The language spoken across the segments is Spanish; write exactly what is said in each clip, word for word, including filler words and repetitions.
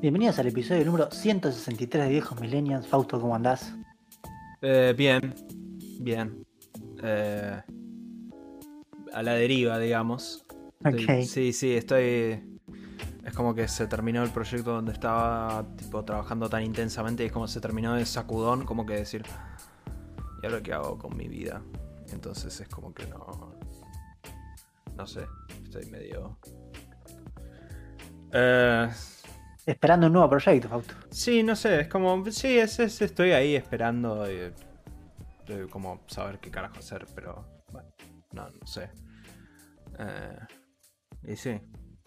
Bienvenidos al episodio número ciento sesenta y tres de Viejos Millennials. Fausto, ¿cómo andás? Eh, bien, bien. Eh, a la deriva, digamos. Estoy- Ok. sí, sí, estoy... Es como que se terminó el proyecto donde estaba tipo trabajando tan intensamente y es como se terminó de sacudón, como que decir, ¿y ahora qué hago con mi vida? Entonces es como que no... No sé, estoy medio... Eh, Esperando un nuevo proyecto, Fausto. sí, no sé, es como... Sí, es, es- estoy ahí esperando y, eh, como saber qué carajo hacer, pero... Bueno, no, no sé. Eh, y sí.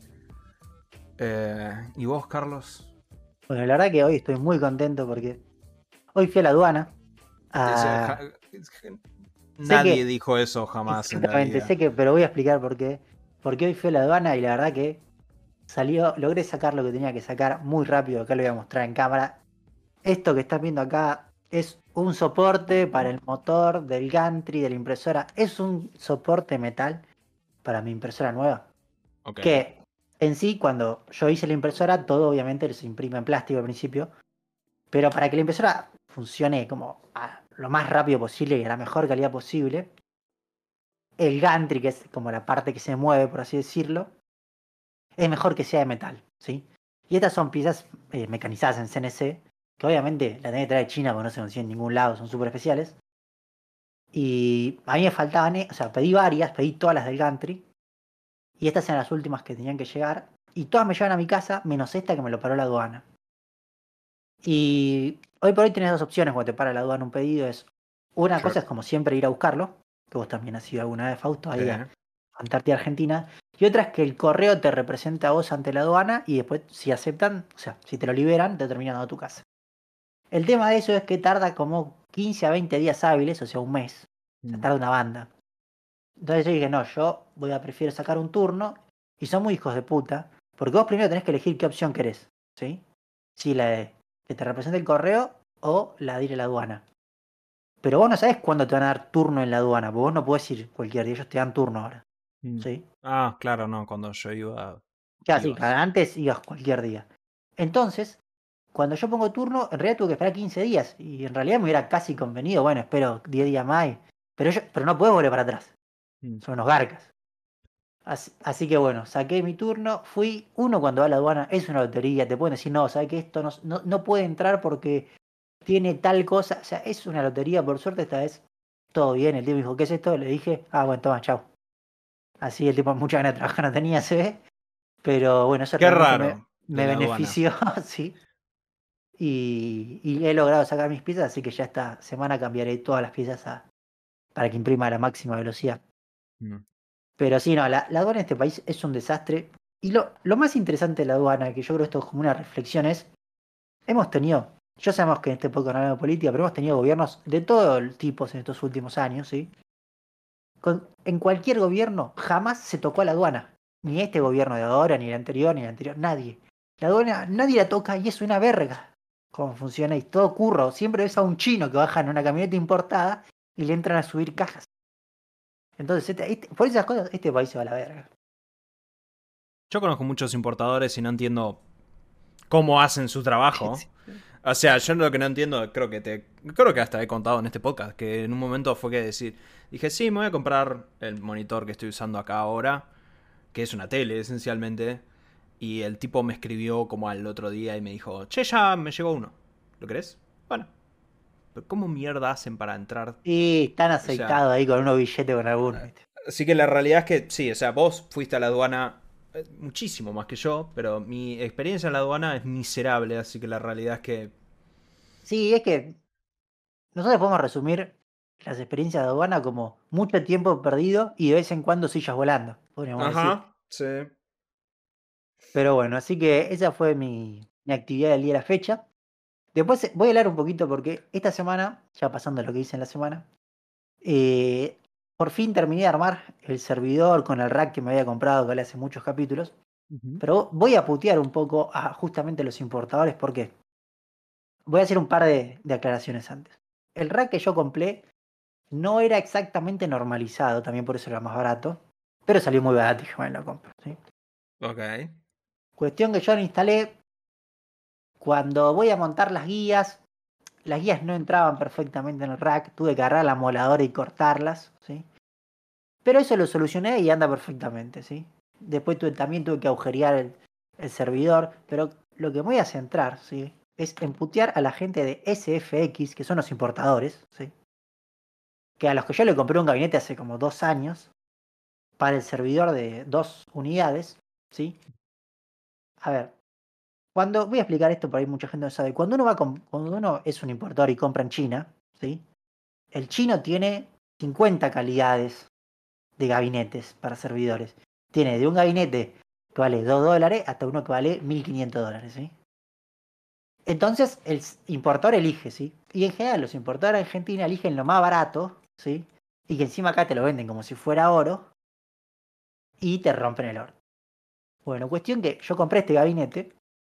Eh, ¿y vos, Carlos? Bueno, la verdad que hoy estoy muy contento porque hoy fui a la aduana. Es- eh, ja- a- Sé Nadie que, dijo eso jamás en la exactamente, vida. sé que, pero voy a explicar por qué. Porque hoy fui a la aduana y la verdad que salió, logré sacar lo que tenía que sacar muy rápido. Acá lo voy a mostrar en cámara. Esto que estás viendo acá es un soporte para el motor del gantry de la impresora. Es un soporte metal para mi impresora nueva. Ok. Que en sí, cuando yo hice la impresora, todo obviamente se imprime en plástico al principio, pero para que la impresora funcione como a lo más rápido posible y a la mejor calidad posible, el gantry, que es como la parte que se mueve, por así decirlo, es mejor que sea de metal, ¿sí? Y estas son piezas eh, mecanizadas en C N C, que obviamente la tenés que traer de China porque no se consiguen en ningún lado, son súper especiales. Y a mí me faltaban, eh, o sea, pedí varias, pedí todas las del gantry, y estas eran las últimas que tenían que llegar, y todas me llevan a mi casa, menos esta que me lo paró la aduana. Y hoy por hoy tenés dos opciones cuando te para la aduana un pedido. Es una Sure. cosa es como siempre ir a buscarlo, que vos también has ido alguna vez, Fausto, Sí. ahí a Antártida Argentina. Y otra es que el correo te representa a vos ante la aduana y después si aceptan, o sea, si te lo liberan, te terminan dando a tu casa. El tema de eso es que tarda como quince a veinte días hábiles, o sea, un mes. O sea, Mm. tarda una banda. Entonces yo dije, no, yo voy a prefiero sacar un turno y son muy hijos de puta, porque vos primero tenés que elegir qué opción querés, ¿sí? Si la de que te represente el correo o la de ir a la aduana. Pero vos no sabés cuándo te van a dar turno en la aduana, porque vos no podés ir cualquier día, ellos te dan turno ahora, Mm. ¿sí? Ah, claro, no, cuando yo iba, Ya, sí, ibas. antes ibas cualquier día. Entonces, cuando yo pongo turno, en realidad tuve que esperar quince días, y en realidad me hubiera casi convenido, bueno, espero diez días más, y- pero, yo, pero no podés volver para atrás, Mm. son unos garcas. Así, así que bueno, saqué mi turno, fui, uno cuando va a la aduana, es una lotería, te pueden decir, no, sabes que esto no, no, no puede entrar porque tiene tal cosa, o sea, es una lotería, por suerte esta vez todo bien, el tipo me dijo, ¿qué es esto? Le dije, ah, bueno, toma, chao. Así el tipo mucha ganas de trabajar no tenía, se ve, pero bueno, eso Qué realmente me, raro de me la aduana. benefició, sí, y, y he logrado sacar mis piezas, así que ya esta semana cambiaré todas las piezas a- para que imprima a la máxima velocidad. Mm. Pero sí, no, la, la aduana en este país es un desastre. Y lo, lo más interesante de la aduana, que yo creo esto es como una reflexión, es, hemos tenido, ya sabemos que en este podcast no hablamos de política, pero hemos tenido gobiernos de todo el tipo en estos últimos años, ¿sí? Con- en cualquier gobierno jamás se tocó a la aduana. Ni este gobierno de ahora, ni el anterior, ni el anterior, nadie. La aduana nadie la toca y es una verga cómo funciona y todo curro. Siempre ves a un chino que baja en una camioneta importada y le entran a subir cajas. Entonces, este- este- por esas cosas, este país se va a la verga. Yo conozco muchos importadores y no entiendo cómo hacen su trabajo. O sea, yo lo que no entiendo, creo que te. Creo que hasta he contado en este podcast, que en un momento fue que decir. Dije, sí, me voy a comprar el monitor que estoy usando acá ahora, que es una tele esencialmente. Y el tipo me escribió como al otro día y me dijo, che, ya me llegó uno. ¿Lo querés? Bueno, pero ¿cómo mierda hacen para entrar? Y están O sea, aceitados ahí con unos billetes con alguno, ¿viste? así que la realidad es que sí, o sea, vos fuiste a la aduana eh, muchísimo más que yo, pero mi experiencia en la aduana es miserable, así que la realidad es que... Sí, es que nosotros podemos resumir las experiencias de aduana como mucho tiempo perdido y de vez en cuando sillas volando, podríamos decir. Ajá, sí. Pero bueno, así que esa fue mi, mi actividad del día de la fecha. Después eh, voy a hablar un poquito porque esta semana, ya pasando a lo que hice en la semana, eh, por fin terminé de armar el servidor con el rack que me había comprado, que le hace muchos capítulos. Ujú. Pero voy a putear un poco a justamente los importadores porque voy a hacer un par de, de aclaraciones antes. El rack que yo compré no era exactamente normalizado, también por eso era más barato, pero salió muy barato y yo me lo compro, ¿sí? Ok. Cuestión que yo lo instalé, Cuando voy a montar las guías, las guías no entraban perfectamente en el rack, tuve que agarrar la moladora y cortarlas, ¿sí? Pero eso lo solucioné y anda perfectamente, ¿sí? Después tuve, también tuve que agujerear el, el servidor, pero lo que me voy a centrar, ¿sí? Es en putear a la gente de S F X, que son los importadores, ¿sí? Que a los que yo le compré un gabinete hace como dos años, para el servidor de dos unidades, ¿sí? A ver, cuando voy a explicar esto, por ahí mucha gente no sabe. Cuando uno va con, cuando uno es un importador y compra en China, ¿sí? El chino tiene cincuenta calidades de gabinetes para servidores. Tiene de un gabinete que vale dos dólares hasta uno que vale mil quinientos dólares, ¿sí? Entonces el importador elige, ¿sí? Y en general los importadores de Argentina eligen lo más barato, ¿sí? Y que encima acá te lo venden como si fuera oro y te rompen el oro. Bueno, cuestión que yo compré este gabinete.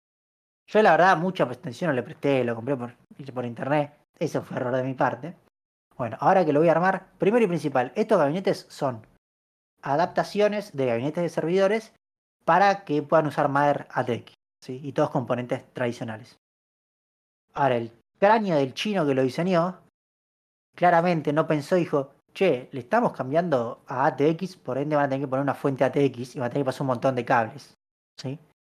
Yo la verdad mucha atención no le presté, lo compré por, por internet. Eso fue error de mi parte. Bueno, ahora que lo voy a armar, primero y principal, estos gabinetes son adaptaciones de gabinetes de servidores para que puedan usar Mother A T X, ¿sí? Y todos componentes tradicionales. Ahora, el cráneo del chino que lo diseñó, claramente no pensó, dijo, che, le estamos cambiando a A T X, por ende van a tener que poner una fuente A T X y van a tener que pasar un montón de cables, ¿sí?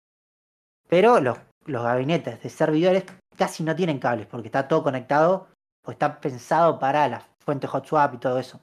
Pero los, los gabinetes de servidores casi no tienen cables porque está todo conectado o está pensado para la fuente hot swap y todo eso.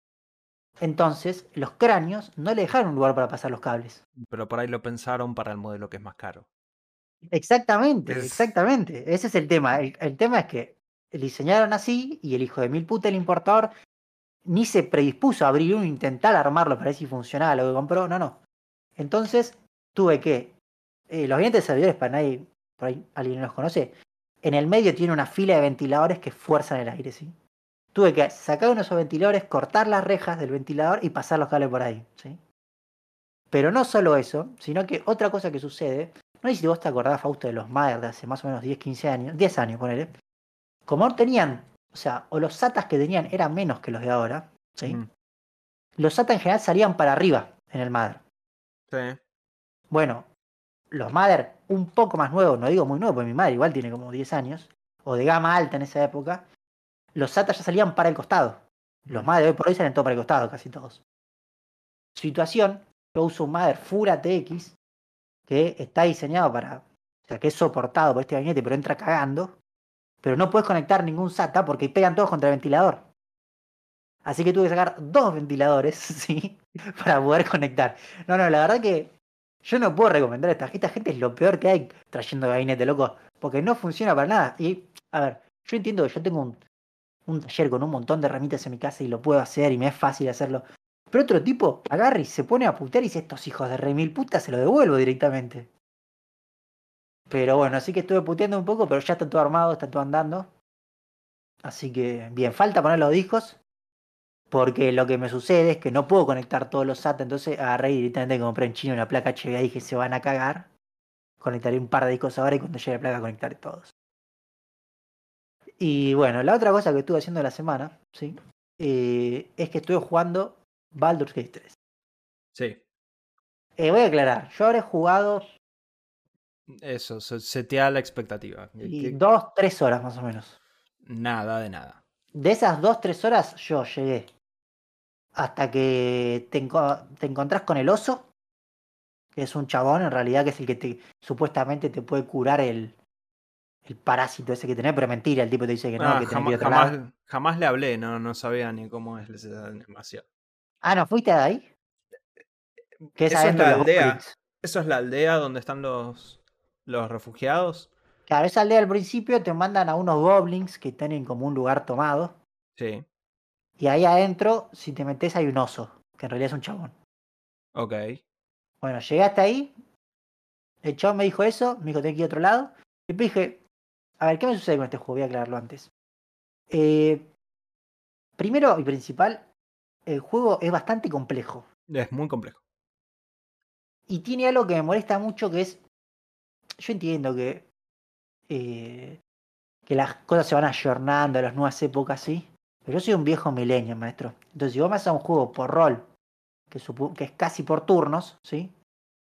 Entonces, los cráneos no le dejaron un lugar para pasar los cables. Pero por ahí lo pensaron para el modelo que es más caro. Exactamente, Es... exactamente. Ese es el tema. El, el tema es que diseñaron así y el hijo de mil puta, el importador, ni se predispuso a abrir uno e intentar armarlo para ver si funcionaba lo que compró. No, no. Entonces, tuve que. Eh, los gabinetes de servidores, para nadie, por ahí alguien no los conoce, en el medio tiene una fila de ventiladores que fuerzan el aire, ¿sí? Tuve que sacar uno de esos ventiladores, cortar las rejas del ventilador y pasar los cables por ahí, ¿sí? Pero no solo eso, sino que otra cosa que sucede, no sé si vos te acordás, Fausto, de los Mother de hace más o menos diez, quince años, diez años, ponele, como no tenían, o sea, o los SATAs que tenían eran menos que los de ahora, ¿sí? Mm, Los SATA en general salían para arriba en el Mother. sí. Bueno, los Mother un poco más nuevos, no digo muy nuevos, porque mi madre igual tiene como diez años, o de gama alta en esa época, los SATA ya salían para el costado. Los Mm. Mother de hoy por hoy salen todo para el costado, casi todos. Situación, yo uso un Mother Full A T X que está diseñado para, o sea, que es soportado por este gabinete, pero entra cagando, pero no puedes conectar ningún SATA porque pegan todos contra el ventilador. Así que tuve que sacar dos ventiladores, ¿sí? Para poder conectar. No, no, la verdad que yo no puedo recomendar a esta, esta gente, es lo peor que hay trayendo gabinete, loco, porque no funciona para nada. Y, a ver, yo entiendo que yo tengo un, un taller con un montón de herramientas en mi casa y lo puedo hacer y me es fácil hacerlo. Pero otro tipo agarra y se pone a putear y dice, estos hijos de re mil putas se lo devuelvo directamente. Pero bueno, así que estuve puteando un poco, pero ya está todo armado, está todo andando. Así que, bien, falta poner los discos, porque lo que me sucede es que no puedo conectar todos los SATA, entonces agarré y directamente compré en chino una placa H V A y dije, se van a cagar. Conectaré un par de discos ahora y cuando llegue la placa conectaré todos. Y bueno, la otra cosa que estuve haciendo la semana, ¿sí? Eh, es que estuve jugando Baldur's Gate tres. Sí. Eh, voy a aclarar, yo habré jugado Eso, se setea la expectativa. Que- y que- dos, tres horas más o menos. Nada de nada. De esas dos, tres horas yo llegué hasta que te, enco- te encontrás con el oso, que es un chabón en realidad, que es el que te supuestamente te puede curar el, el parásito ese que tenés, pero mentira, el tipo te dice que no, Ah, que tenés que ir jamás, a otro lado. jamás, jamás le hablé, no, no sabía ni cómo es esa animación. Ah, ¿no fuiste de ahí? Que es Eso es adentro la de los aldea. goblins. Eso es la aldea donde están los, los refugiados. Claro, esa aldea al principio te mandan a unos goblins que tienen como un lugar tomado, Sí, y ahí adentro, si te metes, hay un oso, que en realidad es un chabón. ok. Bueno, llegué hasta ahí, el chabón me dijo eso, me dijo tenés que ir a otro lado, y después dije, a ver, ¿qué me sucede con este juego? Voy a aclararlo antes. Eh, Primero y principal, el juego es bastante complejo. Es muy complejo. Y tiene algo que me molesta mucho que es, yo entiendo que, eh, que las cosas se van ayornando a las nuevas épocas, ¿sí? Pero yo soy un viejo milenio, maestro. Entonces, si vos me haces un juego por rol, que, supo- que es casi por turnos, ¿sí?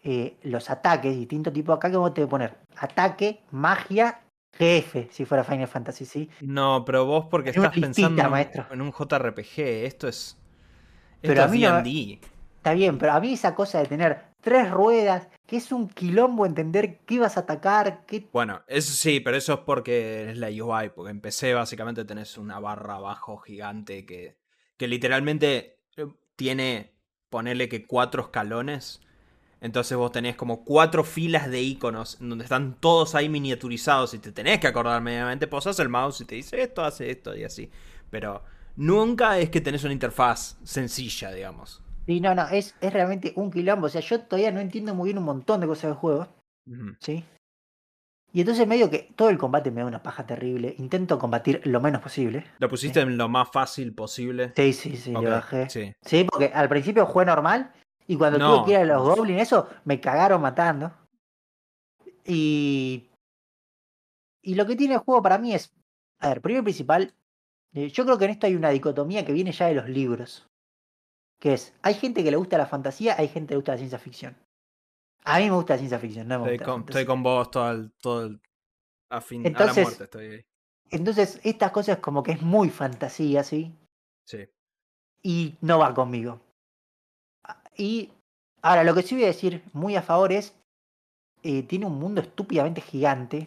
eh, los ataques, distintos tipos de ataques, vos te poner ataque, magia, G F, si fuera Final Fantasy, ¿sí? No, pero vos porque En una estás pensando listita, en un, maestro. en un J R P G. Esto es. Pero Esto a es mí no, D and D. está bien, pero a mí esa cosa de tener tres ruedas, que es un quilombo entender qué ibas a atacar, qué... Bueno, eso sí, pero eso es porque es la U I. Porque en P C básicamente tenés una barra abajo gigante que, que literalmente eh, tiene, ponerle que cuatro escalones. Entonces vos tenés como cuatro filas de iconos en donde están todos ahí miniaturizados y te tenés que acordar medianamente. Posás el mouse y te dice esto, hace esto y así. Pero nunca es que tenés una interfaz sencilla, digamos. Y no, no, es, es realmente un quilombo. O sea, yo todavía no entiendo muy bien un montón de cosas del juego, Ujú. ¿sí? Y entonces medio que todo el combate me da una paja terrible. Intento combatir lo menos posible. Lo ¿Sí? pusiste en lo más fácil posible. Sí, sí, sí, le Ok, bajé. sí. Sí, porque al principio jugué normal y cuando tuve que ir No, a los uf. goblins, eso, me cagaron matando. Y, y lo que tiene el juego para mí es, a ver, primero y principal, eh, yo creo que en esto hay una dicotomía que viene ya de los libros, que es, hay gente que le gusta la fantasía, hay gente que le gusta la ciencia ficción. A mí me gusta la ciencia ficción, no me Estoy gusta la con, estoy fantasía. con vos todo el, todo el- a fin, a la Entonces, muerte estoy ahí. entonces estas cosas como que es muy fantasía, ¿sí? Sí. Y no va conmigo. Y ahora, lo que sí voy a decir muy a favor es, eh, tiene un mundo estúpidamente gigante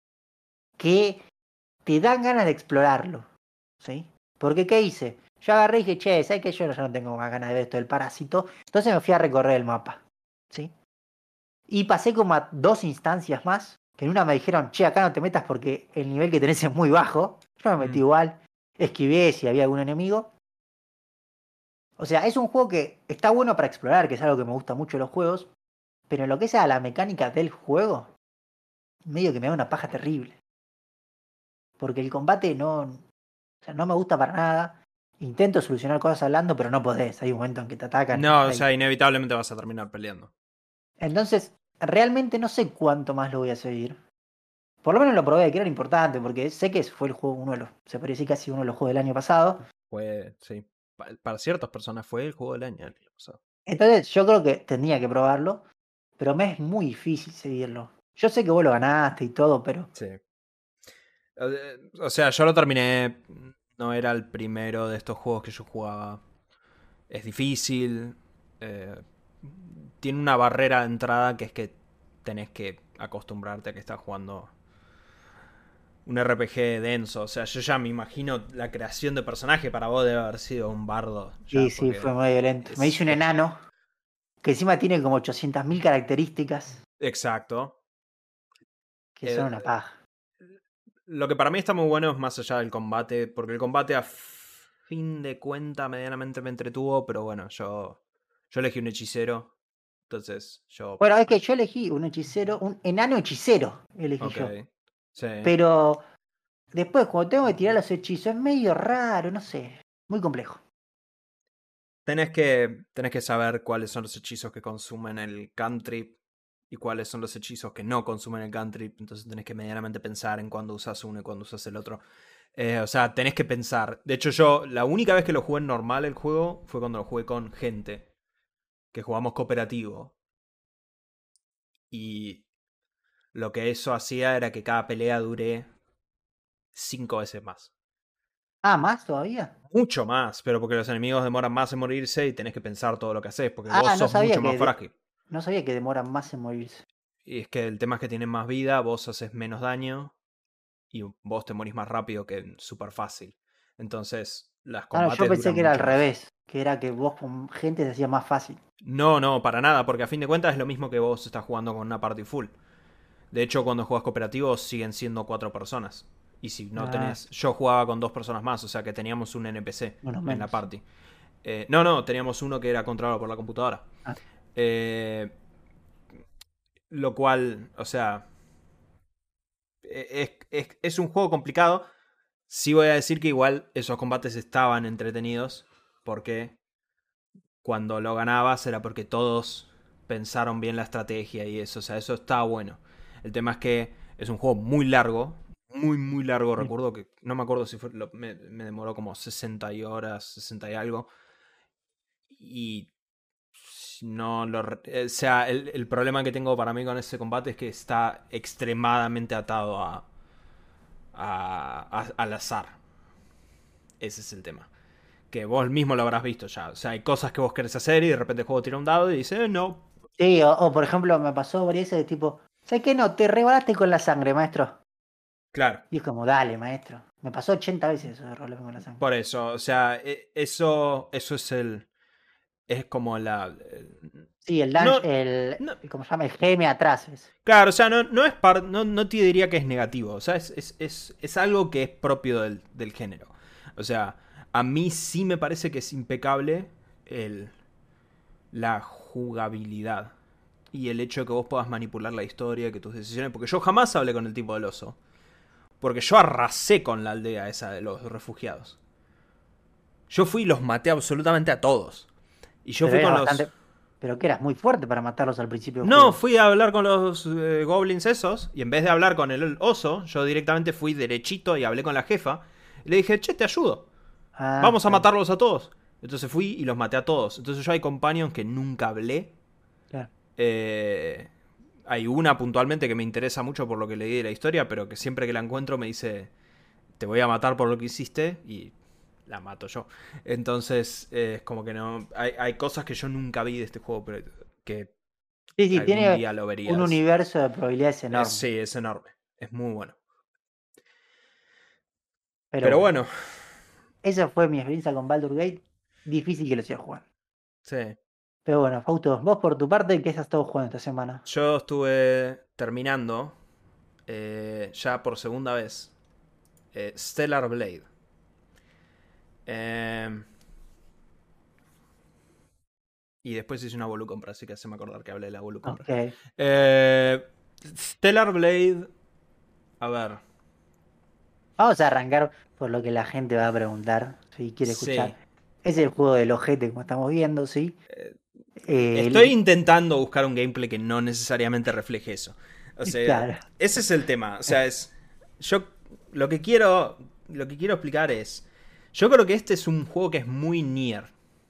que te dan ganas de explorarlo, ¿sí? Porque, ¿qué hice? Yo agarré y dije, che, ¿sabes qué? Yo ya no tengo más ganas de ver esto del parásito. Entonces me fui a recorrer el mapa, ¿sí? Y pasé como a dos instancias más, que en una me dijeron, che, acá no te metas porque el nivel que tenés es muy bajo. Yo me metí Mm. igual, esquivé si había algún enemigo. O sea, es un juego que está bueno para explorar, que es algo que me gusta mucho de los juegos, pero en lo que sea la mecánica del juego, medio que me da una paja terrible. Porque el combate no, o sea, no me gusta para nada. Intento solucionar cosas hablando, pero no podés. Hay un momento en que te atacan y No, o hay... sea, inevitablemente vas a terminar peleando. Entonces, realmente no sé cuánto más lo voy a seguir. Por lo menos lo probé, que era importante, porque sé que fue el juego, uno de los, se podría decir casi uno de los juegos del año pasado. Fue, sí. Pa- Para ciertas personas fue el juego del año el año pasado. Entonces, yo creo que tendría que probarlo, pero me es muy difícil seguirlo. Yo sé que vos lo ganaste y todo, pero... Sí. Eh, O sea, yo lo terminé. No era el primero de estos juegos que yo jugaba. Es difícil. eh, tiene una barrera de entrada que es que tenés que acostumbrarte a que estás jugando un R P G denso. O sea, yo ya me imagino la creación de personaje para vos debe haber sido un bardo. Sí, Ya, sí, porque fue muy violento. Me es, hice un es enano, que encima tiene como ochocientas mil características, exacto. que son una Eh, paja. lo que para mí está muy bueno es más allá del combate, porque el combate a fin de cuenta medianamente me entretuvo, pero bueno, yo, yo elegí un hechicero, entonces yo... Bueno, es que yo elegí un hechicero, un enano hechicero, elegí Ok, yo. sí. Pero después, cuando tengo que tirar los hechizos, es medio raro, no sé. Muy complejo. Tenés que, tenés que saber cuáles son los hechizos que consumen el cantrip y cuáles son los hechizos que no consumen el cantrip, entonces tenés que medianamente pensar en cuándo usas uno y cuándo usas el otro. Eh, o sea, tenés que pensar. De hecho, yo la única vez que lo jugué en normal el juego fue cuando lo jugué con gente, que jugamos cooperativo. Y lo que eso hacía era que cada pelea dure cinco veces más. Ah, ¿más todavía? Mucho más, pero porque los enemigos demoran más en morirse y tenés que pensar todo lo que haces, porque vos Ah, no sos sabía mucho más que de- frágil. no sabía que demoran más en morirse. Y es que el tema es que tienen más vida, vos haces menos daño y vos te morís más rápido que súper fácil. Entonces, los Ah, no, yo combates pensé duran que era al mucho más. revés, que era que vos con gente se hacía más fácil. No, no, para nada, porque a fin de cuentas es lo mismo que vos estás jugando con una party full. De hecho, cuando juegas cooperativo siguen siendo cuatro personas. Y si no Ah, tenés... Yo jugaba con dos personas más, o sea que teníamos un N P C uno en la menos. party. Eh, no, no, teníamos uno que era controlado por la computadora. Ah, Eh, lo cual, o sea, es, es, es un juego complicado. Sí voy a decir que igual esos combates estaban entretenidos. Porque cuando lo ganabas era porque todos pensaron bien la estrategia y eso. O sea, eso está bueno. El tema es que es un juego muy largo. Muy, muy largo. sí. Recuerdo que. No me acuerdo si fue. Lo, me, me demoró como sesenta horas, sesenta y algo. Y no lo... O sea, el, el problema que tengo para mí con ese combate es que está extremadamente atado a, a, a al azar. Ese es el tema. Que vos mismo lo habrás visto ya. O sea, hay cosas que vos querés hacer y de repente el juego tira un dado y dice, eh, no. Sí, o, o, por ejemplo, me pasó varias veces de tipo, ¿sabes qué? No, te rebalaste con la sangre, maestro. Claro. Y es como, dale, maestro. Me pasó ochenta veces eso de rolarme con la sangre. Por eso, o sea, eso, eso es el... Es como la... el- Sí, el no, dash, el, no, el- ¿cómo se llama? El geme atrás. Es. claro, o sea, no, no es par, no, no te diría que es negativo. O sea, es, es, es, es algo que es propio del, del género. O sea, a mí sí me parece que es impecable el, la jugabilidad. Y el hecho de que vos puedas manipular la historia, que tus decisiones. Porque yo jamás hablé con el tipo del oso. Porque yo arrasé con la aldea esa de los refugiados. Yo fui y los maté absolutamente a todos. Y yo Pero fui eras con los... bastante. Pero que eras muy fuerte para matarlos al principio del No, juego. fui a hablar con los eh, goblins esos. Y en vez de hablar con el oso, yo directamente fui derechito y hablé con la jefa. Y le dije, che, te ayudo. Ah, Vamos a claro, matarlos a todos. Entonces fui y los maté a todos. Entonces yo hay companions que nunca hablé. claro. Eh, hay una puntualmente que me interesa mucho por lo que leí de la historia, pero que siempre que la encuentro me dice, te voy a matar por lo que hiciste y la mato yo. Entonces eh, es como que no... Hay, hay cosas que yo nunca vi de este juego, pero que Sí, sí, algún tiene día lo un verías. universo de probabilidades Eh, enorme. sí, es enorme. Es muy bueno. Pero Pero bueno, bueno, esa fue mi experiencia con Baldur's Gate. Difícil que lo siga jugando. sí. Pero bueno, Fausto, vos por tu parte, ¿qué has estado jugando esta semana? Yo estuve terminando eh, ya por segunda vez eh, Stellar Blade. Eh, y después hice una Bolu compra, así que se me acordar que hablé de la Bolu compra. Ok. Eh, Stellar Blade. A ver. Vamos a arrancar por lo que la gente va a preguntar, si quiere Sí. escuchar. Es el juego del ojete, como estamos viendo, ¿sí? Eh, Estoy el- intentando buscar un gameplay que no necesariamente refleje eso. O sea, Claro. ese es el tema. O sea, es. Yo lo que quiero. Lo que quiero explicar es. Yo creo que este es un juego que es muy Nier.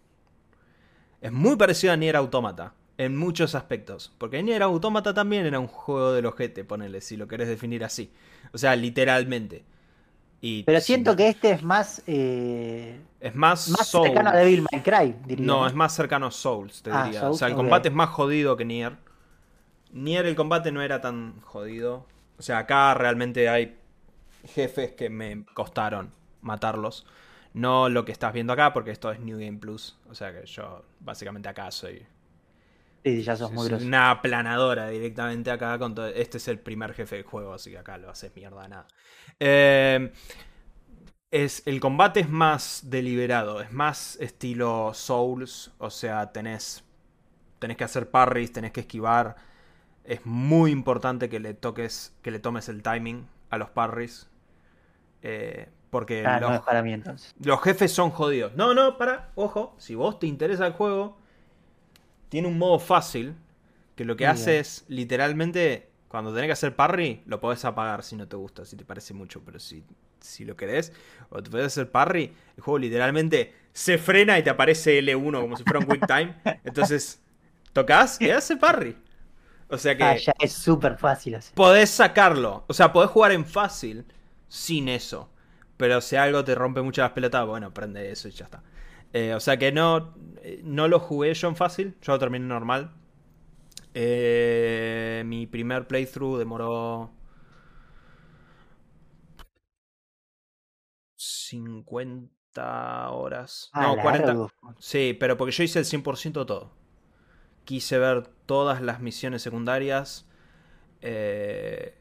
Es muy parecido a Nier Automata. En muchos aspectos. Porque Nier Automata también era un juego del ojete, ponele, si lo querés definir así. O sea, literalmente. Y Pero si siento no- que este es más, eh, es más más cercano a Devil Souls. May Cry, diría, No, es ¿no? más cercano a Souls, te Ah, diría. O sea, Souls, el ok. combate es más jodido que Nier. Nier el combate no era tan jodido. O sea, acá realmente hay jefes que me costaron matarlos. No lo que estás viendo acá, porque esto es New Game Plus. O sea que yo básicamente acá soy, Sí, sí, ya sos muy soy grosso. una aplanadora directamente acá. Con todo. Este es el primer jefe del juego, así que acá lo haces mierda nada. Eh, es, el combate es más deliberado, es más estilo Souls. O sea, tenés, tenés que hacer parries, tenés que esquivar. Es muy importante que le toques, que le tomes el timing a los parries. Eh, porque Ah, no los, es para mí entonces. los jefes son jodidos. No, no, para, ojo, si vos te interesa el juego, tiene un modo fácil que lo que Muy hace bien. es literalmente, cuando tenés que hacer parry, lo podés apagar si no te gusta, si te parece mucho, pero si, si lo querés, o te podés hacer parry, el juego literalmente se frena y te aparece L uno como si fuera un quick time. Entonces, tocas y hace parry. O sea Ah, que ya es súper fácil así. podés sacarlo. O sea, podés jugar en fácil sin eso. Pero si algo te rompe mucho las pelotas, bueno, prende eso y ya está. Eh, o sea que no, eh, no lo jugué yo en fácil, yo lo terminé normal. Eh, mi primer playthrough demoró cincuenta horas. Ah, No, cuarenta. largo. Sí, pero porque yo hice el cien por ciento todo. Quise ver todas las misiones secundarias. Eh,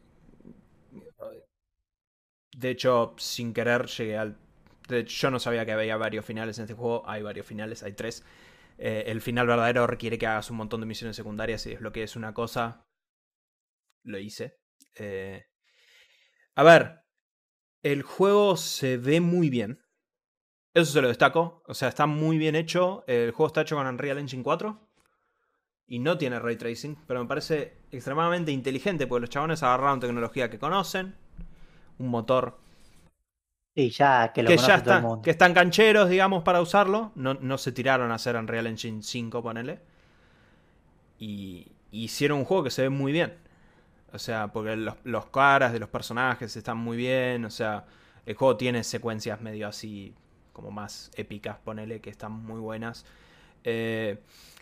de hecho, sin querer llegué al... De hecho, yo no sabía que había varios finales en este juego. Hay varios finales, hay tres. Eh, el final verdadero requiere que hagas un montón de misiones secundarias y desbloquees una cosa. Lo hice. Eh, a ver, el juego se ve muy bien. Eso se lo destaco. O sea, está muy bien hecho. El juego está hecho con Unreal Engine cuatro. Y no tiene ray tracing. Pero me parece extremadamente inteligente porque los chabones agarraron tecnología que conocen. Un motor Sí, ya que lo que ya conoce todo el está, mundo. que están cancheros, digamos, para usarlo. No, no se tiraron a hacer Unreal Engine cinco, ponele. y, y hicieron un juego que se ve muy bien. O sea, porque los, los caras de los personajes están muy bien. O sea, el juego tiene secuencias medio así, como más épicas, ponele, que están muy buenas. Eh,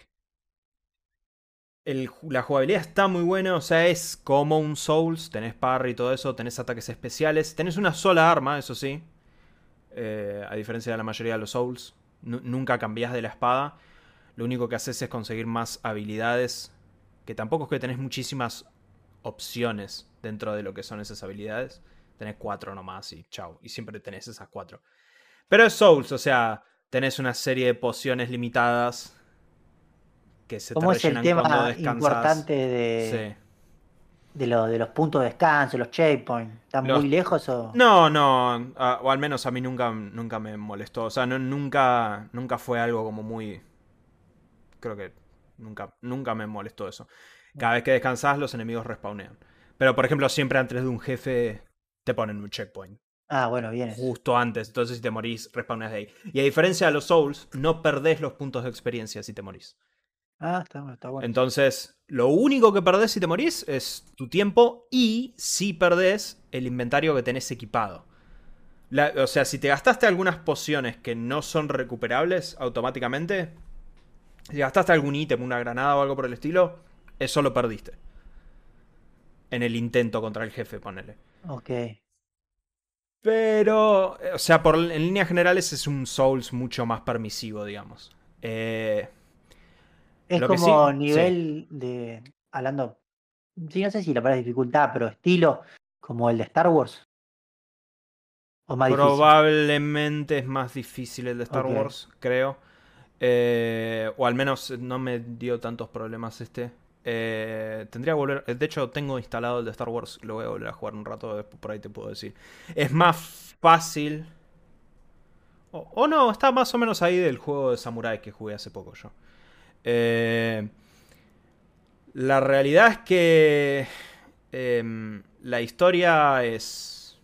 el- la jugabilidad está muy buena, o sea, es como un Souls. Tenés parry y todo eso, tenés ataques especiales. Tenés una sola arma, eso sí. Eh, a diferencia de la mayoría de los Souls. Nu- nunca cambiás de la espada. Lo único que haces es conseguir más habilidades. Que tampoco es que tenés muchísimas opciones dentro de lo que son esas habilidades. Tenés cuatro nomás y chau. Y siempre tenés esas cuatro. Pero es Souls, o sea, tenés una serie de pociones limitadas que se te ¿Cómo es el rellenan cuando tema descansas. importante de, Sí. de, lo- de los puntos de descanso, los checkpoints? ¿Están Los... muy lejos o...? No, no, a- o al menos a mí nunca, nunca me molestó. O sea, no, nunca, nunca fue algo como muy... Creo que nunca, nunca me molestó eso. Cada vez que descansas, los enemigos respawnean. Pero, por ejemplo, siempre antes de un jefe te ponen un checkpoint. Ah, bueno, bien eso. Justo antes. Entonces, si te morís, respawneas de ahí. Y a diferencia de los Souls, no perdés los puntos de experiencia si te morís. Ah, está, está bueno eso. Entonces, lo único que perdés si te morís es tu tiempo y si perdés el inventario que tenés equipado. La- o sea, si te gastaste algunas pociones que no son recuperables automáticamente, si gastaste algún ítem, una granada o algo por el estilo, eso lo perdiste. En el intento contra el jefe, ponele. Ok. Pero, eh, o sea, por, en líneas generales es un Souls mucho más permisivo, digamos. Eh, Es lo que sí, como sí. nivel de... Hablando... Sí, no sé si la palabra dificultad, pero estilo como el de Star Wars. ¿O más difícil? Probablemente es más difícil el de Star Ok. Wars, creo. Eh, o al menos no me dio tantos problemas este. Eh, tendría que volver. De hecho, tengo instalado el de Star Wars. Lo voy a volver a jugar un rato. Después por ahí te puedo decir. Es más fácil. O, o no, está más o menos ahí del juego de Samurai que jugué hace poco yo. Eh, la realidad es que. em, la historia es.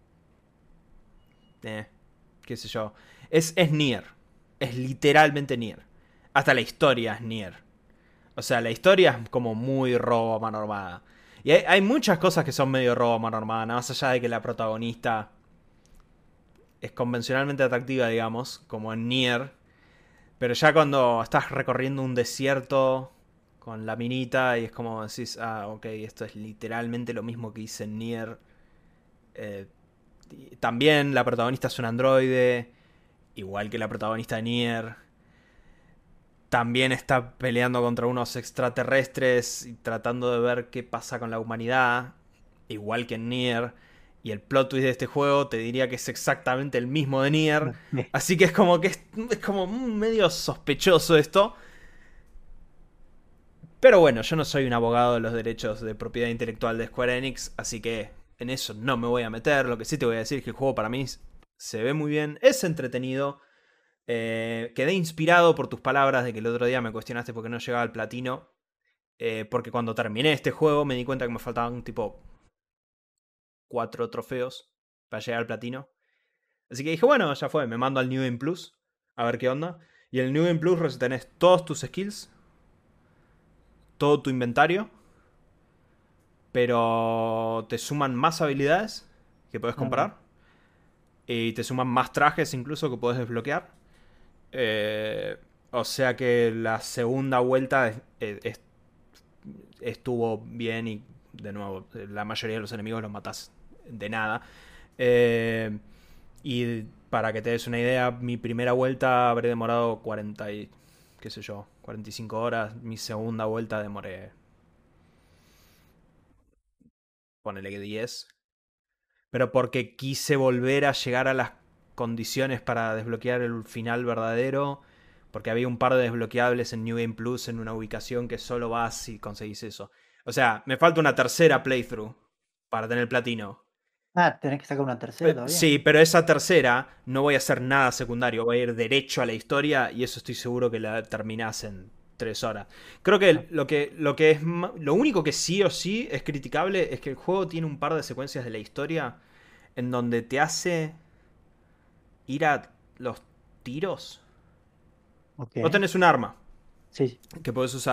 Eh, qué sé yo. Es, es Nier. Es literalmente Nier. Hasta la historia es Nier. O sea, la historia es como muy robo a mano armada. Y hay, hay muchas cosas que son medio robo a mano armada. Más allá de que la protagonista es convencionalmente atractiva, digamos, como en Nier. Pero ya cuando estás recorriendo un desierto con la minita y es como decís, ah, ok, esto es literalmente lo mismo que hice en Nier. Eh, también la protagonista es un androide, igual que la protagonista de Nier. También está peleando contra unos extraterrestres y tratando de ver qué pasa con la humanidad, igual que en Nier. Y el plot twist de este juego te diría que es exactamente el mismo de Nier. Así que es como que es, es como medio sospechoso esto. Pero bueno, yo no soy un abogado de los derechos de propiedad intelectual de Square Enix, así que en eso no me voy a meter. Lo que sí te voy a decir es que el juego para mí se ve muy bien, es entretenido. Eh, quedé inspirado por tus palabras de que el otro día me cuestionaste por qué no llegaba al platino. Eh, porque cuando terminé este juego me di cuenta que me faltaban tipo cuatro trofeos para llegar al platino. Así que dije, bueno, ya fue, me mando al New Game Plus a ver qué onda. Y en el New Game Plus tenés todos tus skills, todo tu inventario, pero te suman más habilidades que puedes Ah, bien. comprar. Y te suman más trajes incluso que puedes desbloquear. Eh, o sea que la segunda vuelta es- es- estuvo bien y de nuevo, la mayoría de los enemigos los matas de nada. Eh, y para que te des una idea, mi primera vuelta habré demorado cuarenta y, qué sé yo, cuarenta y cinco horas. Mi segunda vuelta demoré, ponele que diez. Pero porque quise volver a llegar a las condiciones para desbloquear el final verdadero. Porque había un par de desbloqueables en New Game Plus en una ubicación que solo vas si conseguís eso. O sea, me falta una tercera playthrough para tener platino. Ah, tenés que sacar una tercera Pe- todavía. Sí, pero esa tercera no voy a hacer nada secundario, voy a ir derecho a la historia y eso estoy seguro que la terminás en tres horas. Creo Ah, que lo que, lo que es ma- lo único que sí o sí es criticable es que el juego tiene un par de secuencias de la historia en donde te hace ir a los tiros. Vos ok. tenés un arma Sí, sí. que podés usar,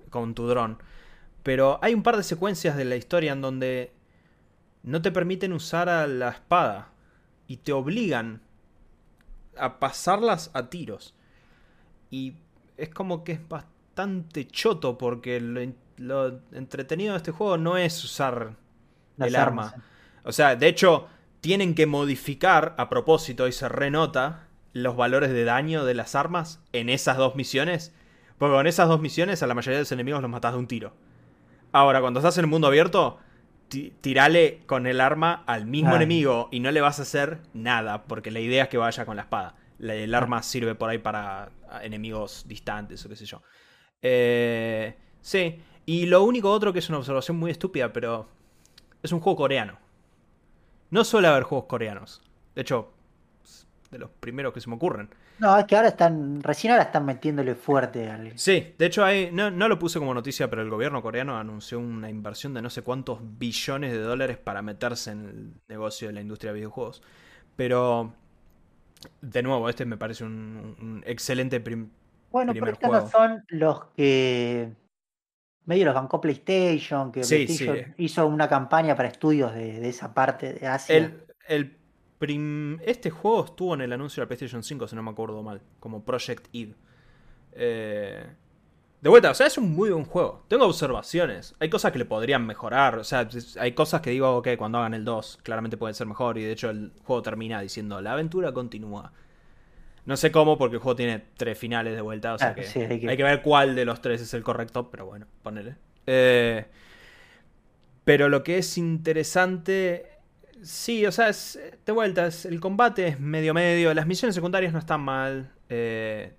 con tu dron. Pero hay un par de secuencias de la historia en donde no te permiten usar a la espada y te obligan a pasarlas a tiros. Y es como que es bastante choto porque lo, lo entretenido de este juego no es usar Las el armas. arma. O sea, de hecho, tienen que modificar a propósito y se renota los valores de daño de las armas en esas dos misiones. Porque con esas dos misiones a la mayoría de los enemigos los matás de un tiro. Ahora, cuando estás en el mundo abierto, tirale con el arma al mismo Ay. enemigo y no le vas a hacer nada, porque la idea es que vaya con la espada. El arma Ah. sirve por ahí para enemigos distantes o qué sé yo. Eh, sí, y lo único otro que es una observación muy estúpida, pero es un juego coreano. No suele haber juegos coreanos. De hecho, de los primeros que se me ocurren. No, es que ahora están, recién ahora están metiéndole fuerte al... Sí, de hecho hay, no, no lo puse como noticia, pero el gobierno coreano anunció una inversión de no sé cuántos billones de dólares para meterse en el negocio de la industria de videojuegos. Pero, de nuevo, este me parece un, un excelente prim- Bueno, pero primer estos no juego. son los que medio los bancó PlayStation, que Sí, sí. PlayStation hizo una campaña para estudios de, de esa parte de Asia. El, el prim- este juego estuvo en el anuncio de la PlayStation cinco, si no me acuerdo mal, como Project Eve. Eh, de vuelta, o sea, es un muy buen juego. Tengo observaciones. Hay cosas que le podrían mejorar. O sea, hay cosas que digo, ok, cuando hagan el dos, claramente pueden ser mejor. Y de hecho, el juego termina diciendo, la aventura continúa. No sé cómo, porque el juego tiene tres finales de vuelta. O sea Ah, que, sí, hay que- hay que ver cuál de los tres es el correcto. Pero bueno, ponele. Eh, pero lo que es interesante. Sí, o sea, es, de vuelta, es- el combate es medio medio. Las misiones secundarias no están mal. Eh,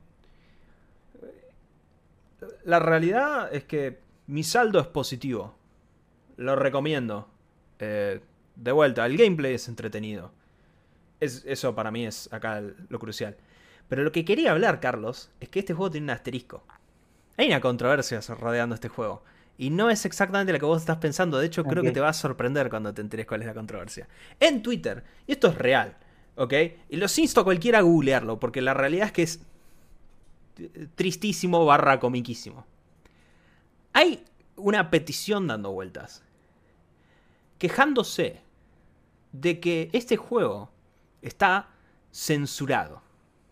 La realidad es que mi saldo es positivo. Lo recomiendo. Eh, de vuelta, el gameplay es entretenido. Es, eso para mí es acá lo crucial. Pero lo que quería hablar, Carlos, es que este juego tiene un asterisco. Hay una controversia rodeando este juego. Y no es exactamente la que vos estás pensando. De hecho, creo que te ok. va a sorprender cuando te enteres cuál es la controversia. En Twitter, y esto es real, ¿ok? Y los insto a cualquiera a googlearlo, porque la realidad es que es tristísimo barra comiquísimo. Hay una petición dando vueltas, quejándose de que este juego está censurado.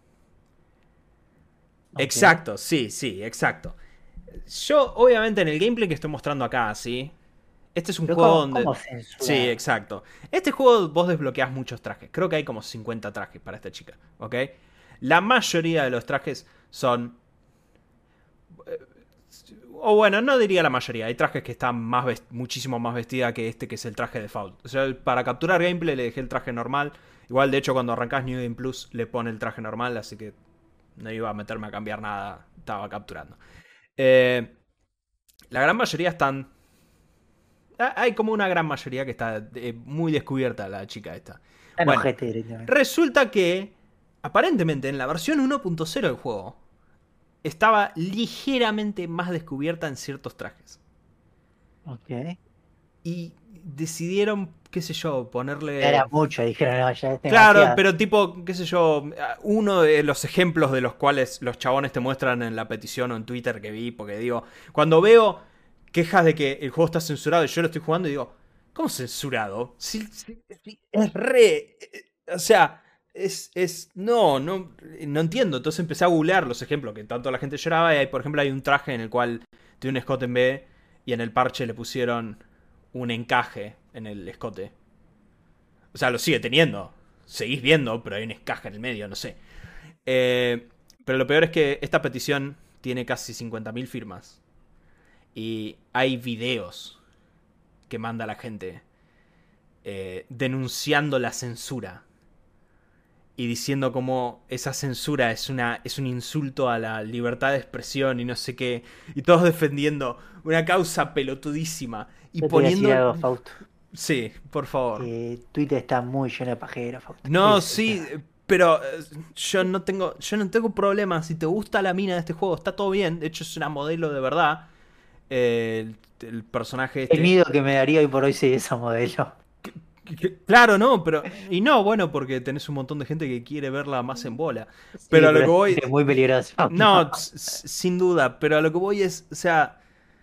Ok. Exacto, sí, sí, exacto. Yo, obviamente, en el gameplay que estoy mostrando acá, ¿sí? Este es un Pero juego ¿cómo, donde... cómo Sí, censurado? exacto. Este juego vos desbloqueás muchos trajes. Creo que hay como cincuenta trajes para esta chica, ¿ok? La mayoría de los trajes son... O bueno, no diría la mayoría. Hay trajes que están más vest- muchísimo más vestida que este, que es el traje default. O sea, para capturar gameplay le dejé el traje normal. Igual, de hecho, cuando arrancás New Game Plus le pone el traje normal, así que no iba a meterme a cambiar nada. Estaba capturando. Eh, la gran mayoría están... Hay como una gran mayoría que está eh, muy descubierta la chica esta. Está Bueno, enojete directamente. resulta que aparentemente en la versión uno punto cero del juego estaba ligeramente más descubierta en ciertos trajes. Ok. Y decidieron, qué sé yo, Ya era ponerle... mucho, dijeron, no, ya es Claro, demasiado. pero tipo, qué sé yo, uno de los ejemplos de los cuales los chabones te muestran en la petición o en Twitter que vi, porque digo, cuando veo quejas de que el juego está censurado y yo lo estoy jugando y digo, ¿cómo censurado? Sí, sí, sí, es re... O sea, es, es... No, no, no entiendo. Entonces empecé a googlear los ejemplos que tanto la gente lloraba y hay, por ejemplo, hay un traje en el cual tiene un escote en B y en el parche le pusieron un encaje en el escote. O sea, lo sigue teniendo. Seguís viendo, pero hay un encaje en el medio, no sé. Eh, pero lo peor es que esta petición tiene casi cincuenta mil firmas. Y hay videos que manda la gente eh, denunciando la censura. Y diciendo como esa censura es, una, es un insulto a la libertad de expresión y no sé qué. Y todos defendiendo una causa pelotudísima. Y Yo te voy a decir poniendo... algo, Fausto. Sí, por favor. Eh, Twitter está muy lleno de pajeros, Fausto. No, Ese es el sí, tema. pero eh, yo no tengo, yo no tengo problema. Si te gusta la mina de este juego, está todo bien. De hecho, es una modelo de verdad. Eh, el, el personaje El este. miedo que me daría hoy por hoy si esa modelo. que- que- Claro, no, pero. Y no, bueno, porque tenés un montón de gente que quiere verla más en bola. Sí, Pero a lo pero que voy. es muy peligroso. No, s- s- sin duda, pero a lo que voy es. O sea.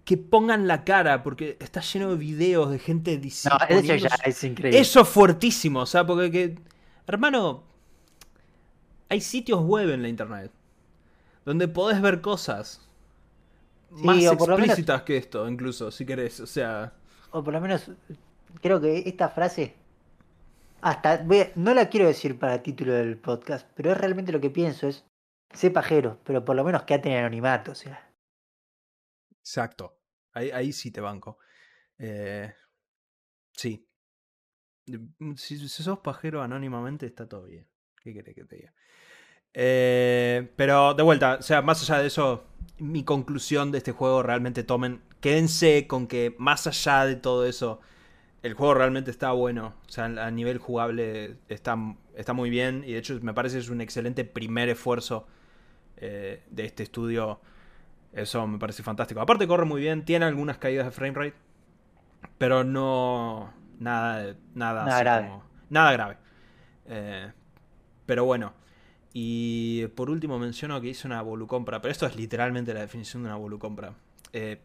que pongan la cara, porque está lleno de videos de gente No, diciendo... eso ya es increíble. Eso es fuertísimo, o sea, porque... Que, hermano, hay sitios web en la internet donde podés ver cosas más Sí, o por lo menos, explícitas que esto, incluso, si querés, o sea... o por lo menos, creo que esta frase, hasta, voy a- no la quiero decir para el título del podcast, pero es realmente lo que pienso, es, sé pajero, pero por lo menos quédate en anonimato, o sea. Exacto. Ahí, ahí sí te banco. Eh, sí. Si, si sos pajero anónimamente, está todo bien. ¿Qué querés que te diga? Eh, pero de vuelta, o sea, más allá de eso, mi conclusión de este juego realmente tomen. Quédense con que más allá de todo eso, el juego realmente está bueno. O sea, a nivel jugable está, está muy bien. Y de hecho, me parece que es un excelente primer esfuerzo eh, de este estudio. Eso me parece fantástico. Aparte, corre muy bien, tiene algunas caídas de framerate, pero no. Nada, nada Nada así grave. como. Nada grave. Eh, pero bueno. Y por último menciono que hice una volucompra, pero esto es literalmente la definición de una volucompra. Eh,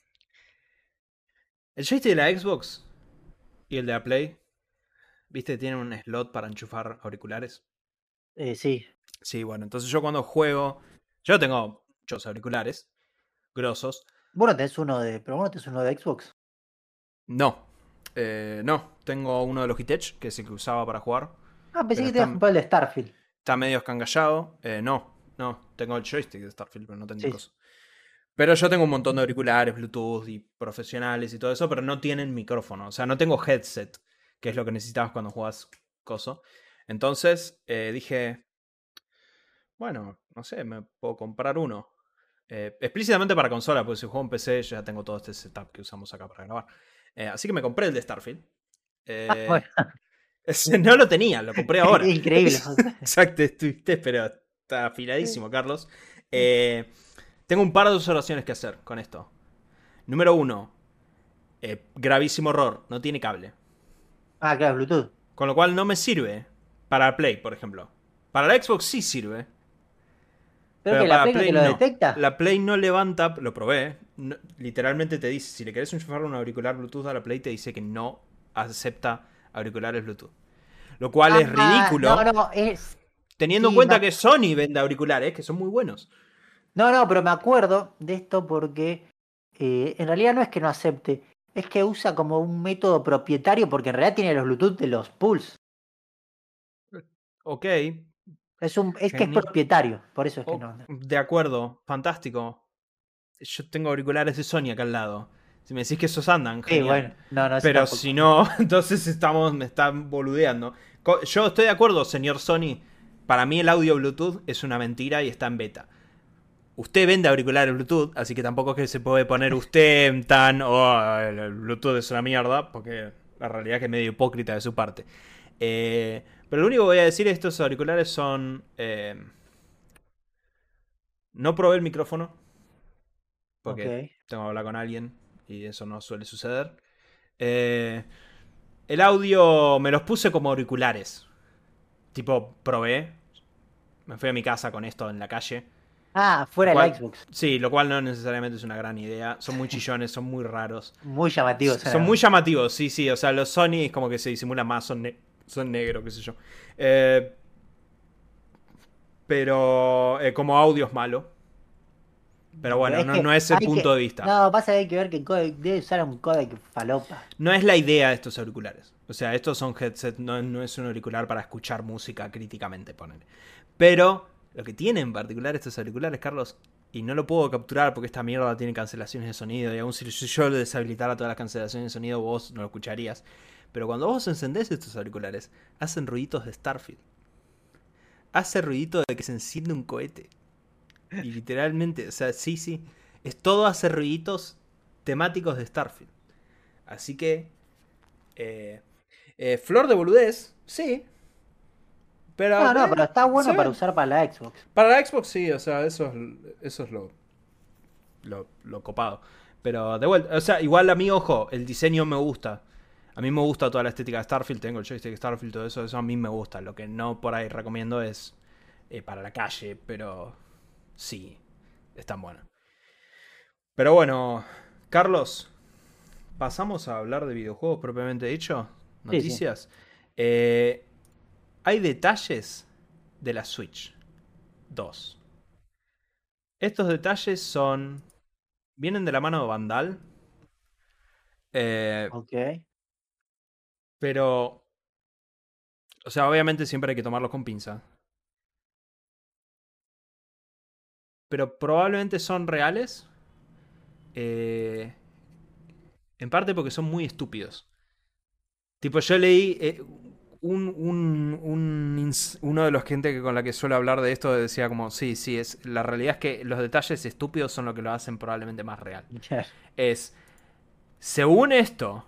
el joystick de la Xbox y el de la Play, ¿viste? Tienen un slot para enchufar auriculares. Eh, sí. Sí, bueno, entonces yo cuando juego, yo tengo muchos auriculares grosos. Vos no tenés uno de, pero vos no tenés uno de Xbox. No, eh, no, tengo uno de Logitech, que es el que usaba para jugar, Ah, pensé pero que te ibas a está, comprar el de Starfield. está medio escangallado. Eh, no, no, tengo el joystick de Starfield, pero no tengo el Sí. coso. Pero yo tengo un montón de auriculares, Bluetooth y profesionales y todo eso, pero no tienen micrófono. O sea, no tengo headset, que es lo que necesitabas cuando jugás coso. Entonces eh, dije, bueno, no sé, me puedo comprar uno. Eh, explícitamente para consola, porque si juego en P C ya tengo todo este setup que usamos acá para grabar. Eh, así que me compré el de Starfield. Ah, bueno, Eh, ese no lo tenía, lo compré ahora. increíble. O sea. Exacto, estuviste, pero está afiladísimo, Carlos. Eh, tengo un par de observaciones que hacer con esto. Número uno, eh, gravísimo error, no tiene cable. Ah, claro, Bluetooth. Con lo cual no me sirve para Play, por ejemplo. Para la Xbox sí sirve, Pero pero que la para Play no Play te lo no. detecta. La Play no levanta, lo probé, no- literalmente te dice, si le querés enchufar un auricular Bluetooth a la Play, te dice que no acepta auriculares Bluetooth. Lo cual es Ah, no, ridículo, no, es. teniendo en Sí, me cuenta ac- que Sony vende auriculares, que son muy buenos. no, no, pero me acuerdo de esto porque eh, en realidad no es que no acepte, es que usa como un método propietario porque en realidad tiene los Bluetooth de los Pulse. Ok, Es un, es que es genial. propietario, por eso es que Oh, no. de acuerdo, fantástico. Yo tengo auriculares de Sony acá al lado. Si me decís que esos andan, Sí, genial. bueno, no, no, eso Pero tampoco. si no, entonces estamos, me están boludeando. Co- Yo estoy de acuerdo, señor Sony. Para mí el audio Bluetooth es una mentira y está en beta. Usted vende auriculares Bluetooth, así que tampoco es que se puede poner usted en tan... Oh, el Bluetooth es una mierda, porque la realidad es que es medio hipócrita de su parte. Eh, pero lo único que voy a decir es que estos auriculares son... eh, no probé el micrófono, Ok. porque tengo que hablar con alguien y eso no suele suceder. Eh, el audio me los puse como auriculares. Tipo, probé. Me fui a mi casa con esto en la calle. Ah, Lo fuera de la cual, Xbox. sí, lo cual no necesariamente es una gran idea. Son muy chillones, son muy raros. Muy llamativo S- Son suena. muy llamativos, sí, sí. O sea, los Sony es como que se disimulan más, son, ne- son negros, qué sé yo. Eh, pero eh, como audio es malo. Pero Ok, bueno, es no, que no es el hay punto que. de vista. No, pasa que hay que ver que el codec debe usar un codec falopa. No es la idea de estos auriculares. O sea, estos son headset, no, no es un auricular para escuchar música críticamente, ponen. Pero lo que tienen en particular estos auriculares, Carlos, y no lo puedo capturar porque esta mierda tiene cancelaciones de sonido, y aún si yo le deshabilitara todas las cancelaciones de sonido, vos no lo escucharías. Pero cuando vos encendés estos auriculares, hacen ruiditos de Starfield. Hace ruidito de que se enciende un cohete. Y literalmente, o sea, sí, sí. Es todo hace ruiditos temáticos de Starfield. Así que eh, eh, Flor de boludez, sí. Pero No, no, pero eh, está se bueno para ven. usar para la Xbox. Para la Xbox sí, o sea, eso es, eso es lo, lo, lo copado. Pero de vuelta, o sea, igual a mí, ojo, el diseño me gusta. A mí me gusta toda la estética de Starfield, tengo el joystick de Starfield, todo eso, eso a mí me gusta. Lo que no por ahí recomiendo es eh, para la calle, pero sí, están buenos. Pero bueno, Carlos, pasamos a hablar de videojuegos propiamente dicho. Sí, sí. Noticias. Eh, hay detalles de la Switch dos. Estos detalles son. Vienen de la mano de Vandal. eh, Ok. pero. O sea, obviamente siempre hay que tomarlos con pinza. Pero probablemente son reales. eh, en parte porque son muy estúpidos. Tipo, yo leí. eh, un, un, un ins- uno de los gente que con la que suelo hablar de esto decía como, sí, sí, es, la realidad es que los detalles estúpidos son lo que lo hacen probablemente más real. Es, según esto,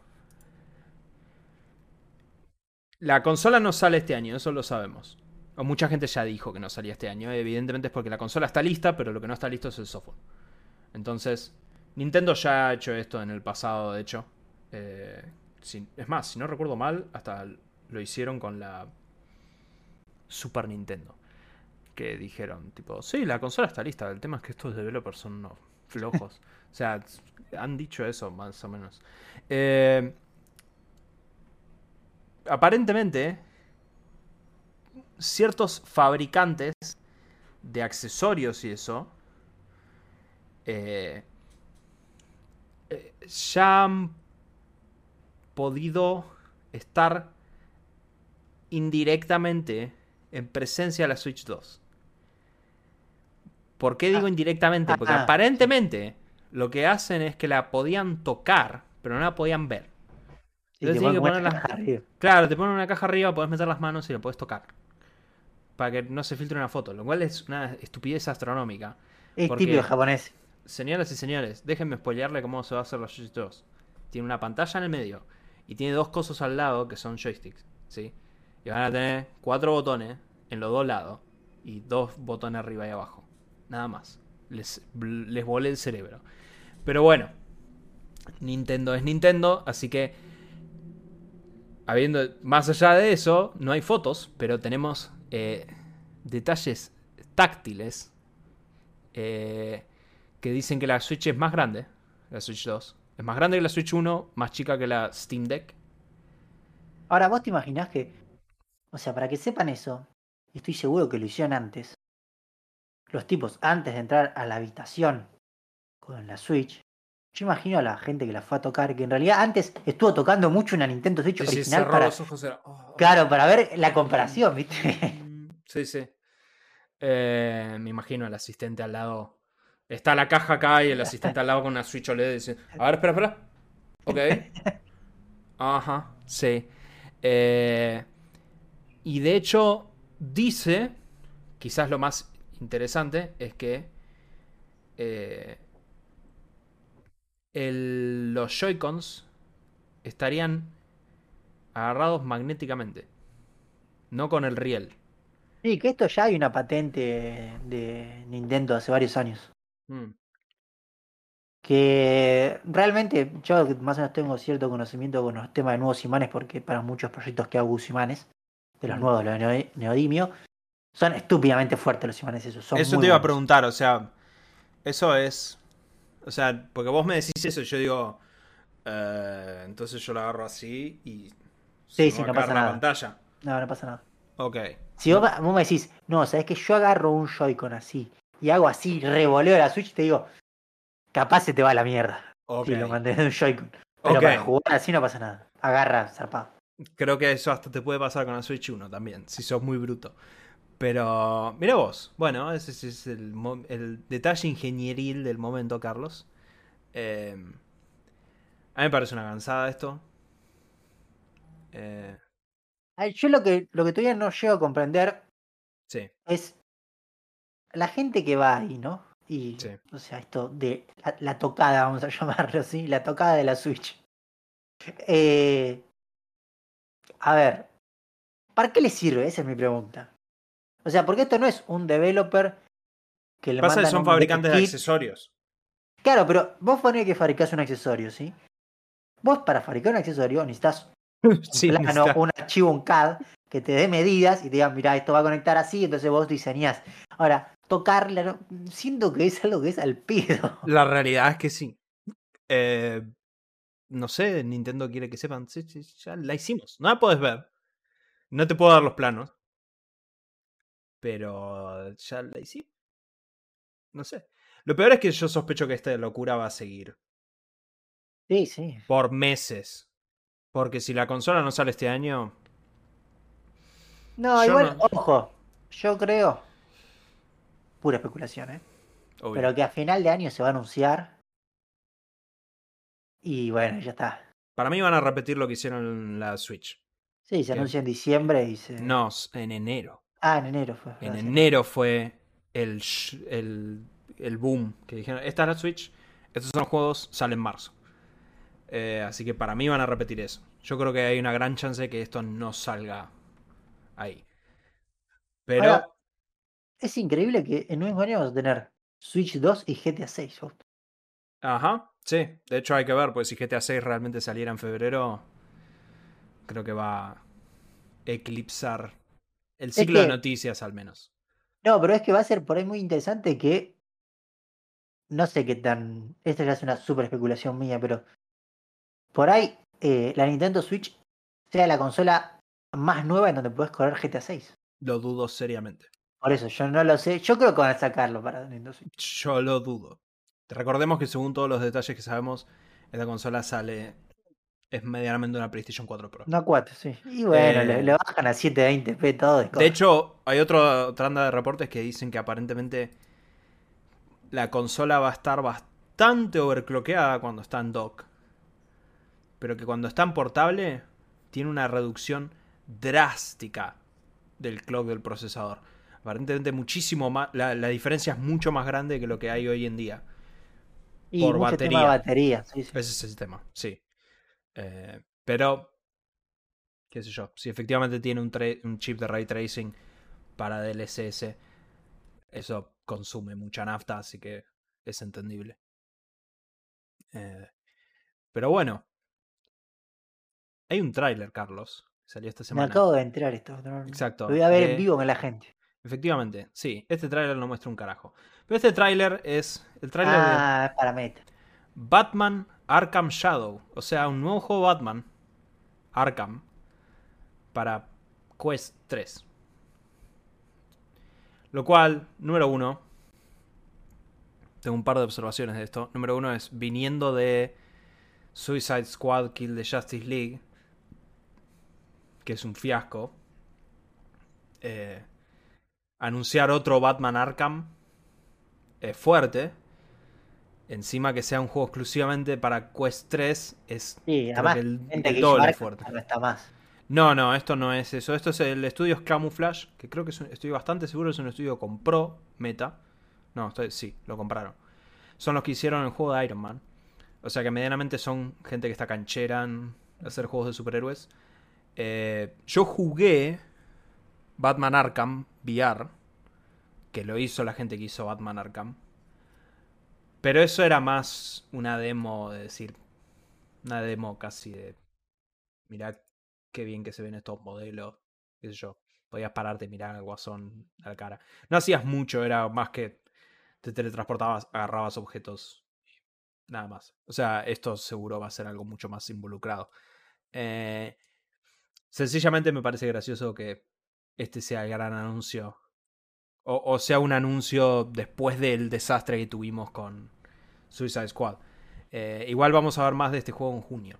la consola no sale este año, eso lo sabemos. O mucha gente ya dijo que no salía este año. Evidentemente es porque la consola está lista, pero lo que no está listo es el software. Entonces, Nintendo ya ha hecho esto en el pasado, de hecho. Eh, si- es más, si no recuerdo mal, hasta lo hicieron con la Super Nintendo. Que dijeron, tipo, sí, la consola está lista. El tema es que estos developers son unos flojos. O sea, han dicho eso, más o menos. Eh, aparentemente, ciertos fabricantes de accesorios y eso eh, eh, ya han podido estar indirectamente en presencia de la Switch dos. ¿Por qué digo Ah, indirectamente? Porque ah, sí. aparentemente lo que hacen es que la podían tocar, pero no la podían ver. Sí, Entonces te tienen ponen que como una ponerla. caja arriba. Claro, te ponen una caja arriba, puedes meter las manos y la puedes tocar. Para que no se filtre una foto. Lo cual es una estupidez astronómica. Es típico Porque, japonés. señoras y señores, déjenme spoilearle cómo se va a hacer la Switch dos. Tiene una pantalla en el medio. Y tiene dos cosas al lado que son joysticks. ¿Sí? Y van a tener cuatro botones en los dos lados. Y dos botones arriba y abajo. Nada más. Les, les volé el cerebro. Pero bueno. Nintendo es Nintendo. Así que habiendo más allá de eso, no hay fotos, pero tenemos eh, detalles táctiles eh, que dicen que la Switch es más grande, la Switch dos. Es más grande que la Switch uno, más chica que la Steam Deck. Ahora, vos te imaginás que, o sea, para que sepan eso, y estoy seguro que lo hicieron antes, los tipos, antes de entrar a la habitación con la Switch, yo imagino a la gente que la fue a tocar, que en realidad antes estuvo tocando mucho una Nintendo Switch Sí, sí, original cerró para, los ojos. Era, oh, oh. claro, para ver la Mm, comparación, ¿viste? mm. Sí, sí. Eh, me imagino al asistente al lado. Está la caja acá y el asistente al lado con una Switch O L E D diciendo, a ver, espera, espera. Ok. Ajá, sí. Eh, y de hecho, dice, quizás lo más interesante es que eh, el- los Joy-Cons estarían agarrados magnéticamente, no con el riel. Sí, que esto ya hay una patente de Nintendo hace varios años. Mm, Que realmente yo más o menos tengo cierto conocimiento con los temas de nuevos imanes, porque para muchos proyectos que hago uso imanes, de los mm. nuevos, los de Neo- Neodimio, son estúpidamente fuertes los imanes esos, son Eso muy te iba a buenos. preguntar, o sea, eso es. O sea, porque vos me decís eso y yo digo. eh, entonces yo lo agarro así y se Sí, me sí, va a no caer pasa la nada. pantalla. No, no pasa nada. Ok. Si vos, No. vos me decís, no, sabés que yo agarro un Joy-Con así y hago así, revoleo la Switch, te digo, capaz se te va a la mierda Ok. si lo mantienes de un Joy-Con. Pero Ok. para jugar así no pasa nada. Agarra, zarpado. Creo que eso hasta te puede pasar con la Switch uno también, si sos muy bruto. Pero, mira vos. Bueno, ese, ese es el, mo- el detalle ingenieril del momento, Carlos. Eh, a mí me parece una cansada esto. Eh, Ay, yo lo que, lo que todavía no llego a comprender sí, es la gente que va ahí, ¿no? Y, sí. o sea, esto de la, la tocada, vamos a llamarlo así, la tocada de la Switch. Eh, a ver, ¿para qué le sirve? Esa es mi pregunta. O sea, porque esto no es un developer que le Pasa que mandan son un dev fabricantes de kit. accesorios. Claro, pero vos ponés que fabricás un accesorio, ¿sí? Vos para fabricar un accesorio necesitas un Sí, plano, necesita. un archivo, un C A D que te dé medidas y te diga, mira, esto va a conectar así, entonces vos diseñás. Ahora, tocarla, no- siento que es algo que es al pedo. La realidad es que sí. Eh, no sé, Nintendo quiere que sepan. Sí, sí, ya la hicimos. No la podés ver. No te puedo dar los planos. Pero ya la hicimos. No sé. Lo peor es que yo sospecho que esta locura va a seguir. Sí, sí. Por meses. Porque si la consola no sale este año. No, Yo igual, no. ojo, yo creo, pura especulación, ¿eh? Obvio. Pero que a final de año se va a anunciar y bueno, ya está. Para mí van a repetir lo que hicieron en la Switch. Sí, se Que anuncia en diciembre y se... no, en enero. Ah, en enero fue, En ¿verdad? Sí, en enero. enero fue el, el, el boom. Que dijeron, esta es la Switch. Estos son los juegos, salen en marzo. Eh, así que para mí van a repetir eso. Yo creo que hay una gran chance de que esto no salga ahí. Ahora, Pero, es increíble que en un mismo año vamos a tener Switch dos y G T A seis. ajá, sí. De hecho hay que ver, pues si G T A seis realmente saliera en febrero, creo que va a eclipsar el Es ciclo de que, noticias al menos. no, pero es que va a ser por ahí muy interesante que, no sé qué tan, esta ya es una super especulación mía, pero por ahí eh, la Nintendo Switch sea la consola más nueva en donde puedes correr G T A seis. Lo dudo seriamente. Por eso, yo no lo sé. Yo creo que van a sacarlo para Nintendo Switch. Yo lo dudo. Recordemos que según todos los detalles que sabemos, esta consola sale. Es medianamente una PlayStation cuatro Pro. No cuatro, sí. Y bueno, le, le Eh, bajan a setecientos veinte p todo y de corre. hecho, hay otro tanda de reportes que dicen que aparentemente la consola va a estar bastante overclockeada cuando está en dock. Pero que cuando está en portable, tiene una reducción drástica del clock del procesador. Aparentemente muchísimo más. La, la diferencia es mucho más grande que lo que hay hoy en día. Y Por mucho tema de batería. batería, sí, sí. Ese es el tema, sí. Eh, pero, qué sé yo, si efectivamente tiene un, un chip de ray tracing para D L S S, eso consume mucha nafta, así que es entendible. Eh, pero bueno, hay un tráiler, Carlos, que salió esta Me semana. acabo de enterar esto. no- Lo Exacto, voy a ver en de... vivo con la gente. Efectivamente, sí, este tráiler no muestra un carajo. Pero este tráiler es el tráiler de Ah, para Meta. Batman Arkham Shadow. O sea, un nuevo juego Batman, Arkham, para Quest tres. Lo cual, número uno, tengo un par de observaciones de esto. Número uno es, viniendo de Suicide Squad Kill the Justice League, que es un fiasco, eh, anunciar otro Batman Arkham es fuerte. Encima que sea un juego exclusivamente para Quest tres es Sí, creo que además, el, gente que el hizo doble Arkham fuerte. ya no está más. No, no, esto no es eso. Esto es el estudio Camouflage, que creo que es un, estoy bastante seguro es un estudio que compró Meta. No, estoy, sí, lo compraron. Son los que hicieron el juego de Iron Man. O sea que medianamente son gente que está canchera en hacer juegos de superhéroes. Eh, yo jugué Batman Arkham V R, que lo hizo la gente que hizo Batman Arkham. Pero eso era más una demo, de decir, una demo casi de, mirá qué bien que se ven estos modelos, qué sé yo. Podías pararte y mirar al guasón a la cara. No hacías mucho, era más que te teletransportabas, agarrabas objetos, nada más. O sea, esto seguro va a ser algo mucho más involucrado. Eh, sencillamente me parece gracioso que este sea el gran anuncio. O, o sea, un anuncio después del desastre que tuvimos con Suicide Squad. Eh, igual vamos a ver más de este juego en junio.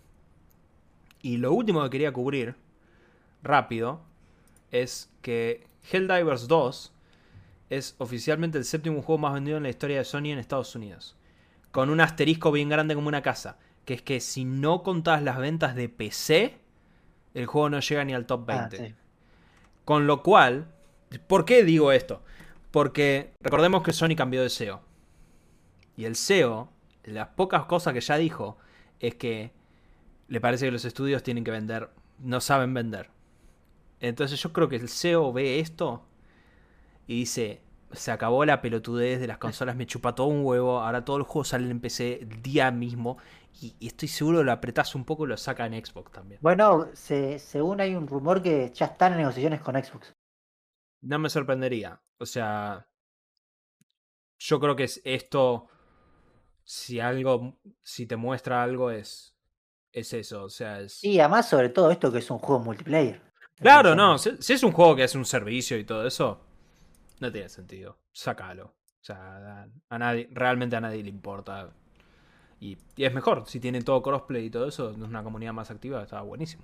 Y lo último que quería cubrir, rápido, es que Helldivers dos es oficialmente el séptimo juego más vendido en la historia de Sony en Estados Unidos. Con un asterisco bien grande como una casa. Que es que si no contás las ventas de P C, el juego no llega ni al top Ah, veinte. sí. Con lo cual, ¿por qué digo esto? Porque recordemos que Sony cambió de C E O. Y el C E O, las pocas cosas que ya dijo, es que le parece que los estudios tienen que vender, no saben vender. Entonces yo creo que el C E O ve esto y dice, se acabó la pelotudez de las consolas, me chupa todo un huevo, ahora todos los juegos salen en P C el día mismo y, y estoy seguro que lo apretás un poco y lo saca en Xbox también. Bueno, se, según hay un rumor que ya están en negociaciones con Xbox. No me sorprendería. O sea, yo creo que esto si algo, si te muestra algo es, es eso, o sea, es... Y además, sobre todo esto que es un juego multiplayer. O Claro, sea, no, si, si es un juego que es un servicio y todo eso, no tiene sentido, sácalo. O sea, a, a nadie, realmente a nadie le importa. Y, y es mejor, si tienen todo crossplay y todo eso, es una comunidad más activa, está buenísimo.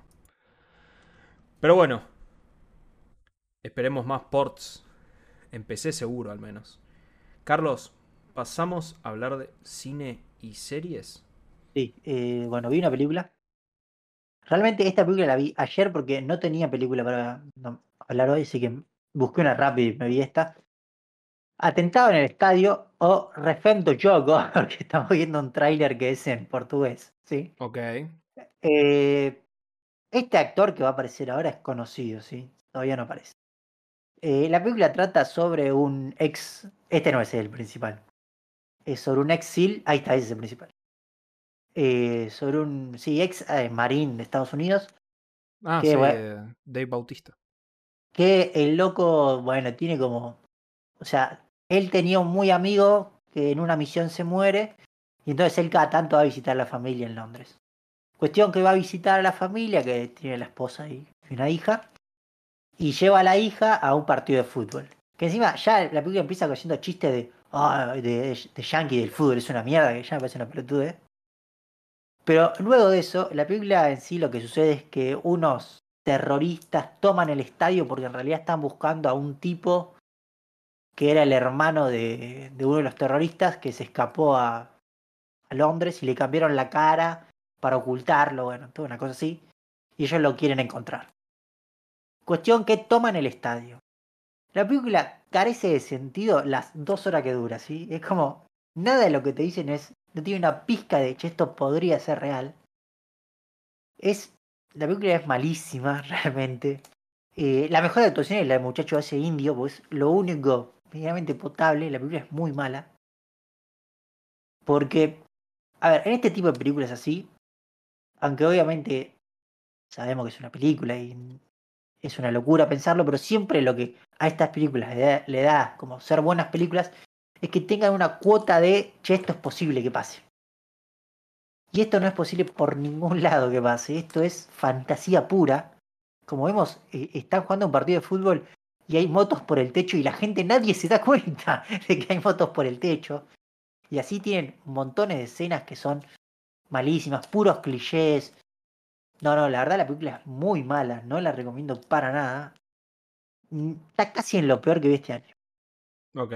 Pero bueno, esperemos más ports. En P C seguro al menos. Carlos, pasamos a hablar de cine y series. sí, eh, bueno, vi una película. Realmente esta película la vi ayer porque no tenía película para no, hablar hoy, así que busqué una rápida y me vi esta. Atentado en el estadio o Refém do Jogo, porque estamos viendo un tráiler que es en portugués, ¿sí? Ok. Eh, este actor que va a aparecer ahora es conocido, ¿sí? Todavía no aparece. Eh, la película trata sobre un ex... Este no es el principal. Es sobre un ex SEAL, ahí está, ese es el principal. Eh, sobre un, sí, ex eh, marín de Estados Unidos, Ah, que, sí, bueno, eh, Dave Bautista. que el loco, bueno, tiene como, o sea, él tenía un muy amigo que en una misión se muere y entonces él cada tanto va a visitar a la familia en Londres. Cuestión que va a visitar a la familia, que tiene la esposa y una hija, y lleva a la hija a un partido de fútbol. Que encima ya la película empieza haciendo chistes de, ah, de, de, de Yankee del fútbol, es una mierda, que ya me parece una pelotudez. Pero luego de eso, la película en sí lo que sucede es que unos terroristas toman el estadio porque en realidad están buscando a un tipo que era el hermano de, de uno de los terroristas que se escapó a, a Londres y le cambiaron la cara para ocultarlo, bueno, toda una cosa así. Y ellos lo quieren encontrar. Cuestión que toman el estadio. La película carece de sentido las dos horas que dura, ¿sí? Es como, nada de lo que te dicen es, no tiene una pizca de, che, esto podría ser real. Es, la película es malísima, realmente. Eh, la mejor actuación es la del muchacho ese indio, pues lo único medianamente potable, la película es muy mala. Porque, a ver, en este tipo de películas así, aunque obviamente sabemos que es una película y es una locura pensarlo, pero siempre lo que a estas películas le da, le da como ser buenas películas es que tengan una cuota de, che, esto es posible que pase. Y esto no es posible por ningún lado que pase, esto es fantasía pura. Como vemos, eh, están jugando un partido de fútbol y hay motos por el techo y la gente, nadie se da cuenta de que hay motos por el techo. Y así tienen montones de escenas que son malísimas, puros clichés. No, no, la verdad la película es muy mala, no la recomiendo para nada. Mm, Está casi en lo peor que vi este año. Ok.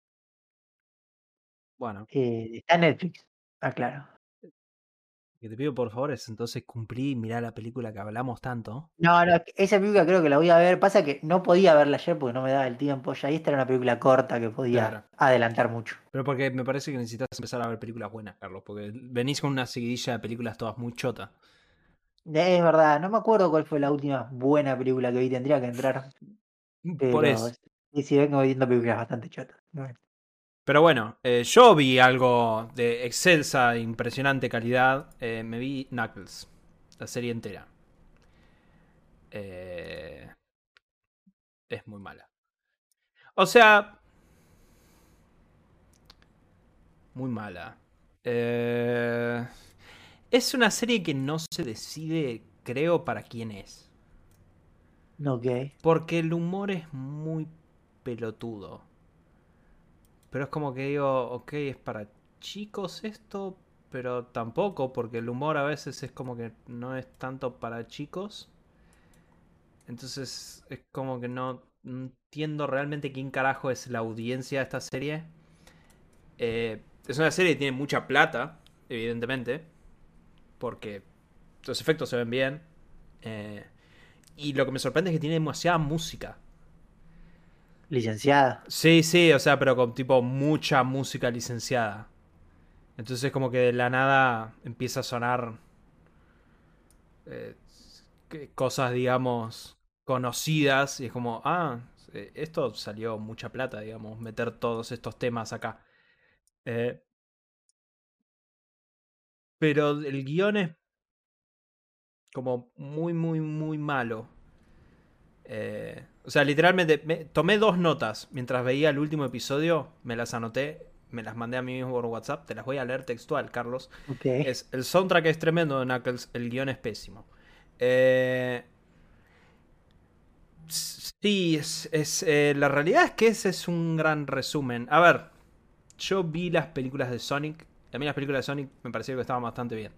Bueno, Eh, está en Netflix, ah, claro. lo que te pido por favor es entonces cumplir y mirar la película que hablamos tanto. No, no, esa película creo que la voy a ver. Pasa que no podía verla ayer porque no me daba el tiempo. Ya esta era una película corta que podía Claro. adelantar mucho. Pero porque me parece que necesitas empezar a ver películas buenas, Carlos, porque venís con una seguidilla de películas todas muy chotas. Es verdad, no me acuerdo cuál fue la última buena película que vi, tendría que entrar. Por Pero eso. sí, sí, vengo viendo películas bastante chotas. Bueno, Pero bueno, eh, yo vi algo de excelsa, impresionante calidad. Eh, me vi Knuckles, la serie entera. Eh, es muy mala. O sea, muy mala. Eh, es una serie que no se decide, creo, para quién es. ok. Porque el humor es muy pelotudo. Pero es como que digo, ok, es para chicos esto, pero tampoco, porque el humor a veces es como que no es tanto para chicos. Entonces es como que no, no entiendo realmente quién carajo es la audiencia de esta serie. Eh, es una serie que tiene mucha plata, evidentemente, porque los efectos se ven bien. Eh, y lo que me sorprende es que tiene demasiada música. Licenciada. Sí, sí, o sea, pero con tipo mucha música licenciada. Entonces como que de la nada empieza a sonar eh, cosas, digamos, conocidas y es como, ah, eh, esto salió mucha plata, digamos, meter todos estos temas acá. Eh, pero el guión es como muy, muy, muy malo. Eh, o sea, literalmente me, tomé dos notas mientras veía el último episodio, me las anoté me las mandé a mí mismo por WhatsApp. Te las voy a leer textual, Carlos. Ok. Es, el soundtrack es tremendo de Knuckles, el guión es pésimo. Eh, sí, es, es, eh, la realidad es que ese es un gran resumen. A ver, yo vi las películas de Sonic. A mí las películas de Sonic me parecieron que estaban bastante bien.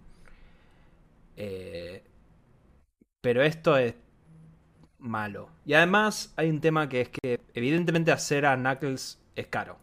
Eh, pero esto es malo. Y además hay un tema que es que evidentemente hacer a Knuckles es caro.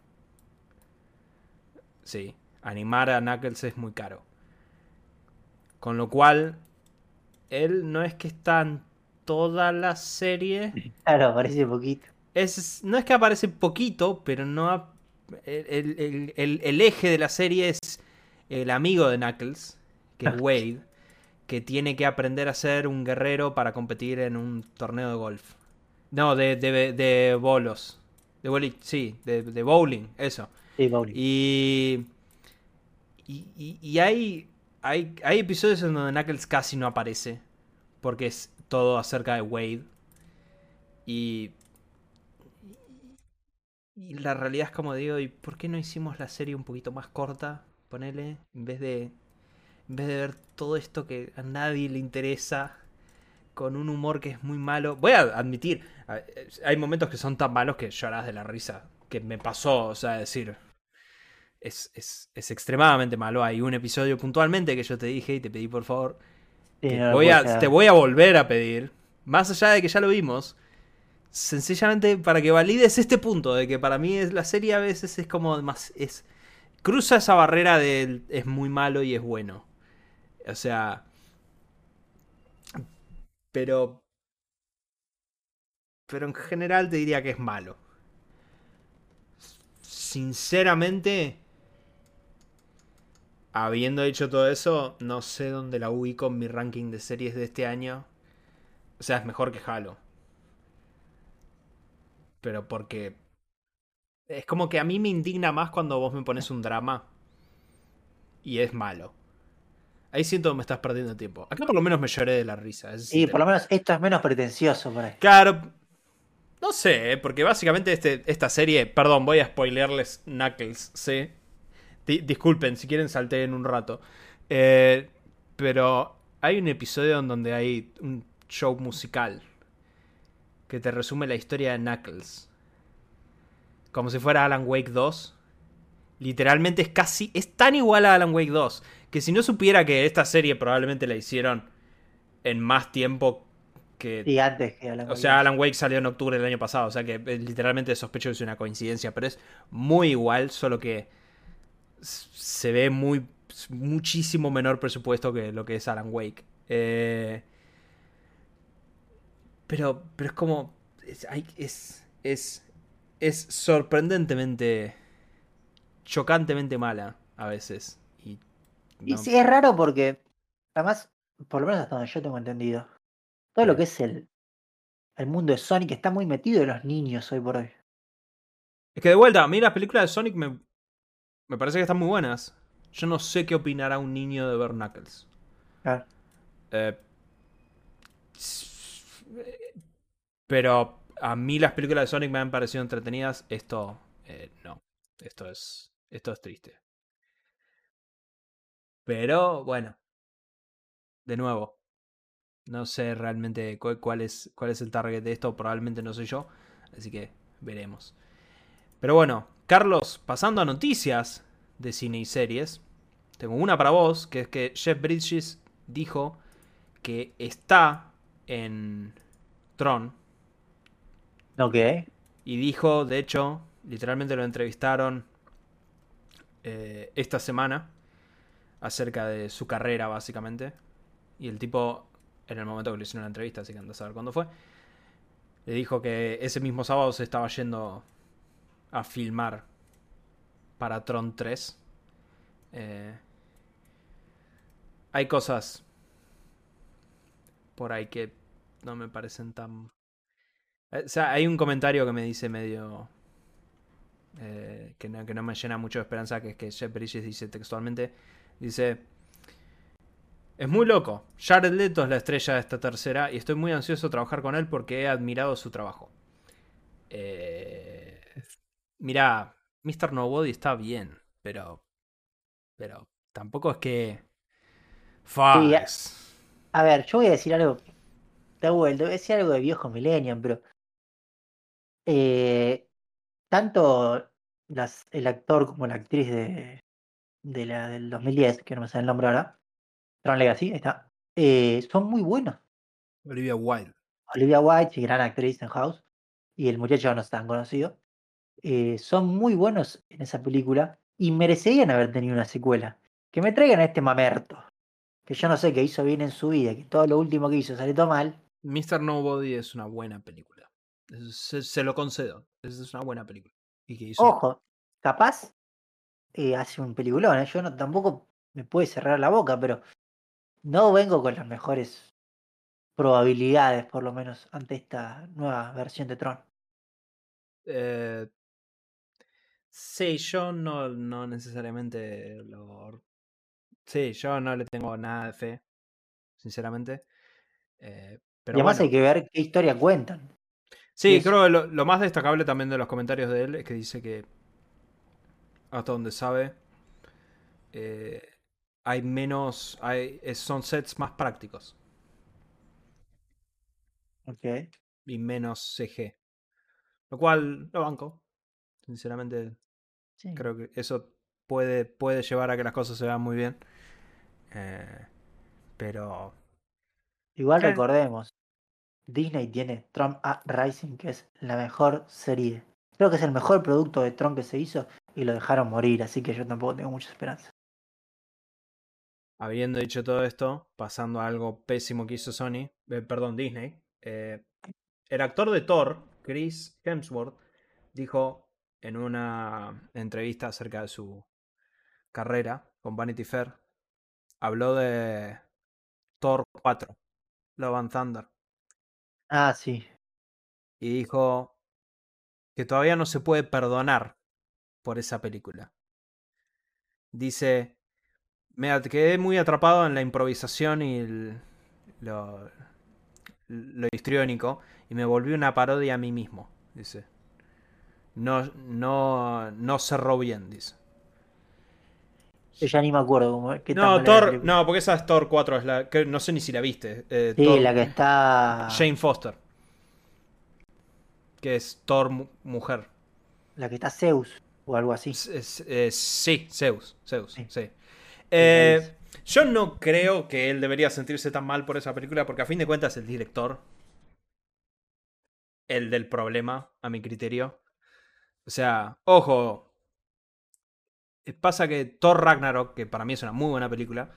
Sí, animar a Knuckles es muy caro. Con lo cual, él no es que está en toda la serie. Claro, parece poquito. Es, no es que aparece poquito, pero no ha- el, el- el- el eje de la serie es el amigo de Knuckles, que es Wade, que tiene que aprender a ser un guerrero para competir en un torneo de golf. No, de, de, de bolos. De boli, sí, de, de bowling, eso. Sí, Pauli. Y, y, y- y hay, hay, hay episodios en donde Knuckles casi no aparece, porque es todo acerca de Wade. Y Y la realidad es como digo, ¿y por qué no hicimos la serie un poquito más corta? Ponele, en vez de, en vez de ver todo esto que a nadie le interesa, con un humor que es muy malo. Voy a admitir, hay momentos que son tan malos que llorás de la risa. Que me pasó, o sea, decir, es, es, es extremadamente malo. Hay un episodio puntualmente que yo te dije y te pedí por favor, Sí, que no lo voy puedo a, te llegar. voy a volver a pedir, más allá de que ya lo vimos. Sencillamente para que valides este punto de que para mí es, la serie a veces es como más es cruza esa barrera de es muy malo y es bueno. O sea, pero pero en general te diría que es malo. Sinceramente, habiendo hecho todo eso, no sé dónde la ubico en mi ranking de series de este año. O sea, es mejor que Halo, pero porque es como que a mí me indigna más cuando vos me pones un drama y es malo. Ahí siento que me estás perdiendo tiempo. Acá por lo menos me lloré de la risa. Ese sí Y te por lo... lo menos esto es menos pretencioso por ahí. Claro, no sé, ¿eh? Porque básicamente este, esta serie... Perdón, voy a spoilearles Knuckles, ¿sí? Di- disculpen, si quieren salté en un rato. Eh, pero hay un episodio en donde hay un show musical que te resume la historia de Knuckles. Como si fuera Alan Wake dos. Literalmente es casi... Es tan igual a Alan Wake dos que si no supiera que esta serie probablemente la hicieron en más tiempo que... Sí, antes que Alan O Wake sea, dos. Alan Wake salió en octubre del año pasado, o sea que eh, literalmente sospecho que es una coincidencia, pero es muy igual, solo que se ve muy muchísimo menor presupuesto que lo que es Alan Wake. Eh, pero, pero es como... Es, es, es, es sorprendentemente, chocantemente mala a veces. Y Y no... sí, es raro porque, además, por lo menos hasta donde yo tengo entendido, todo lo eh. que es el, el mundo de Sonic está muy metido en los niños hoy por hoy. Es que de vuelta, a mí las películas de Sonic me, me parece que están muy buenas. Yo no sé qué opinará un niño de ver Knuckles. Claro. Eh, pero a mí las películas de Sonic me han parecido entretenidas. Esto, eh, no. Esto es, esto es triste. Pero bueno, de nuevo, no sé realmente cuál, cuál es, cuál es el target de esto. Probablemente no soy yo. Así que veremos. Pero bueno, Carlos, pasando a noticias de cine y series. Tengo una para vos, que es que Jeff Bridges dijo que está en Tron. Ok. Y dijo, de hecho, literalmente lo entrevistaron eh, esta semana acerca de su carrera, básicamente. Y el tipo, en el momento que le hicieron la entrevista, así que anda a saber cuándo fue, le dijo que ese mismo sábado se estaba yendo a filmar para Tron tres. Eh, hay cosas por ahí que no me parecen tan... O sea, hay un comentario que me dice medio... Eh, que, no, que no me llena mucho de esperanza, que es que Jeff Bridges dice textualmente, dice... Es muy loco. Jared Leto es la estrella de esta tercera y estoy muy ansioso de trabajar con él porque he admirado su trabajo. Eh, Mirá, mister Nobody está bien. Pero, pero tampoco es que... Sí, a, Fax. a ver, yo voy a decir algo, de vuelta, voy a decir algo de viejo millennium, pero eh, tanto las, el actor como la actriz de, de la del dos mil diez, que no me sale el nombre ahora, Tron Legacy, ahí está, eh, son muy buenos. Olivia Wilde. Olivia Wilde, sí, gran actriz en House, y el muchacho no es tan conocido, eh, son muy buenos en esa película y merecerían haber tenido una secuela. Que me traigan a este mamerto, que yo no sé qué hizo bien en su vida, que todo lo último que hizo salió todo mal. mister Nobody es una buena película. Se, se lo concedo. Es una buena película. Y que hizo... Ojo, capaz eh, hace un peliculón, ¿eh? Yo no, tampoco me puede cerrar la boca, pero no vengo con las mejores probabilidades, por lo menos, ante esta nueva versión de Tron. Eh, sí, yo no, no necesariamente lo... Sí, yo no le tengo nada de fe, sinceramente. Eh, Y pero además hay bueno. que ver qué historia cuentan. Si Sí, es, creo que lo, lo más destacable también de los comentarios de él es que dice que, hasta donde sabe, eh, hay menos... Hay, son sets más prácticos ok, y menos C G. Lo cual lo banco. Sinceramente, sí. creo que eso puede, puede llevar a que las cosas se vean muy bien. Eh, pero... Igual eh, recordemos, Disney tiene Tron A Rising, que es la mejor serie. Creo que es el mejor producto de Tron que se hizo y lo dejaron morir, así que yo tampoco tengo mucha esperanza. habiendo dicho todo esto, pasando a algo pésimo que hizo Sony, eh, perdón, Disney, eh, el actor de Thor, Chris Hemsworth, dijo en una entrevista acerca de su carrera con Vanity Fair, habló de Thor cuatro, Love and Thunder, Ah, sí. y dijo que todavía no se puede perdonar por esa película. Dice, me quedé muy atrapado en la improvisación y el, lo, lo histriónico y me volví una parodia a mí mismo, dice. No, no, no cerró bien, dice. Yo ya ni me acuerdo cómo, qué tan No, mala era la Thor, película. no, porque esa es Thor cuatro, es la, que no sé ni si la viste. Eh, Sí, Thor, la que está. Jane Foster, que es Thor mu- mujer. La que está Zeus o algo así. Es- es- es- sí, Zeus, Zeus, Sí, sí. sí, ahí es. Eh, yo no creo que él debería sentirse tan mal por esa película, porque a fin de cuentas el director, el del problema, a mi criterio. O sea, ojo, pasa que Thor Ragnarok, que para mí es una muy buena película,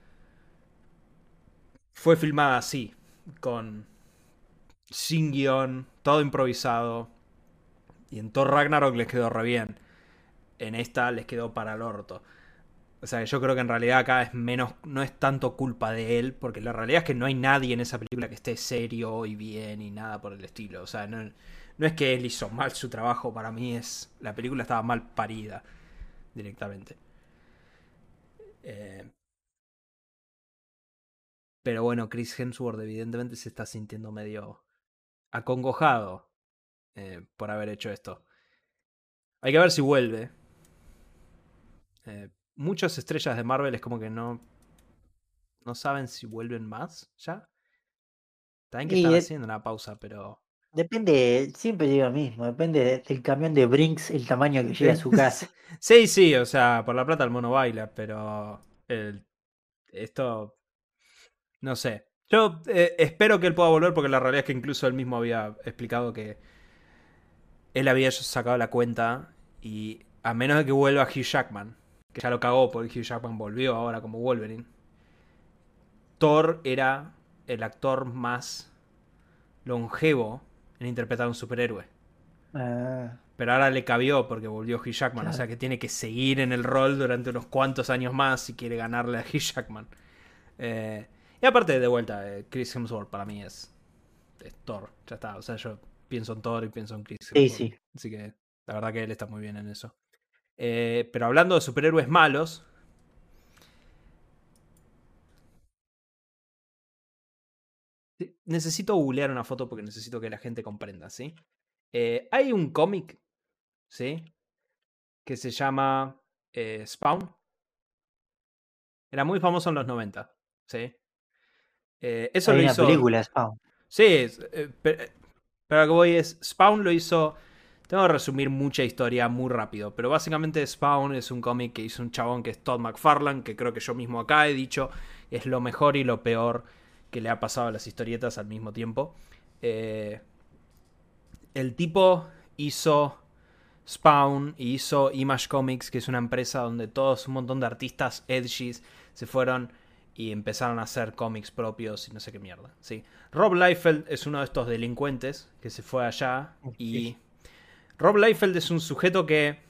fue filmada así, con sin guión, todo improvisado. Y en Thor Ragnarok les quedó re bien. En esta les quedó para el orto. O sea, yo creo que en realidad acá es menos, no es tanto culpa de él, porque la realidad es que no hay nadie en esa película que esté serio y bien y nada por el estilo. O sea, no, no es que él hizo mal su trabajo, para mí es, la película estaba mal parida directamente. Eh, pero bueno, Chris Hemsworth evidentemente se está sintiendo medio acongojado eh, por haber hecho esto. Hay que ver si vuelve. Eh, muchas estrellas de Marvel es como que no, no saben si vuelven más ya. También que Y están de- haciendo una pausa, pero... depende, siempre digo lo mismo, depende de- del camión de Brinks, el tamaño que llegue a Eh, su casa. sí, sí, o sea, por la plata el mono baila, pero el- esto, no sé. Yo eh, espero que él pueda volver porque la realidad es que incluso él mismo había explicado que él había sacado la cuenta y a menos de que vuelva Hugh Jackman, que ya lo cagó porque Hugh Jackman volvió ahora como Wolverine, Thor era el actor más longevo en interpretar a un superhéroe. Ah, Pero ahora le cabió porque volvió Hugh Jackman. O sea claro. que tiene que seguir en el rol durante unos cuantos años más si quiere ganarle a Hugh Jackman. Eh, y aparte, de vuelta, eh, Chris Hemsworth para mí es, es Thor. Ya está. O sea, yo pienso en Thor y pienso en Chris Sí, Hemsworth. sí. Así que la verdad que él está muy bien en eso. Eh, pero hablando de superhéroes malos, necesito googlear una foto porque necesito que la gente comprenda, ¿sí? Eh, hay un cómic, ¿sí? Que se llama eh, Spawn. Era muy famoso en los noventa. ¿Sí? Eh, eso Hay lo una hizo. película de Spawn. Sí, es, eh, pero, pero lo que voy es. Spawn lo hizo. Tengo que resumir mucha historia muy rápido. Pero básicamente Spawn es un cómic que hizo un chabón que es Todd McFarlane. Que creo que yo mismo acá he dicho. Es lo mejor y lo peor que le ha pasado a las historietas al mismo tiempo. Eh, el tipo hizo Spawn y hizo Image Comics, que es una empresa donde todos un montón de artistas edgys se fueron y empezaron a hacer cómics propios y no sé qué mierda. ¿Sí? Rob Liefeld es uno de estos delincuentes que se fue allá y Sí. Rob Liefeld es un sujeto que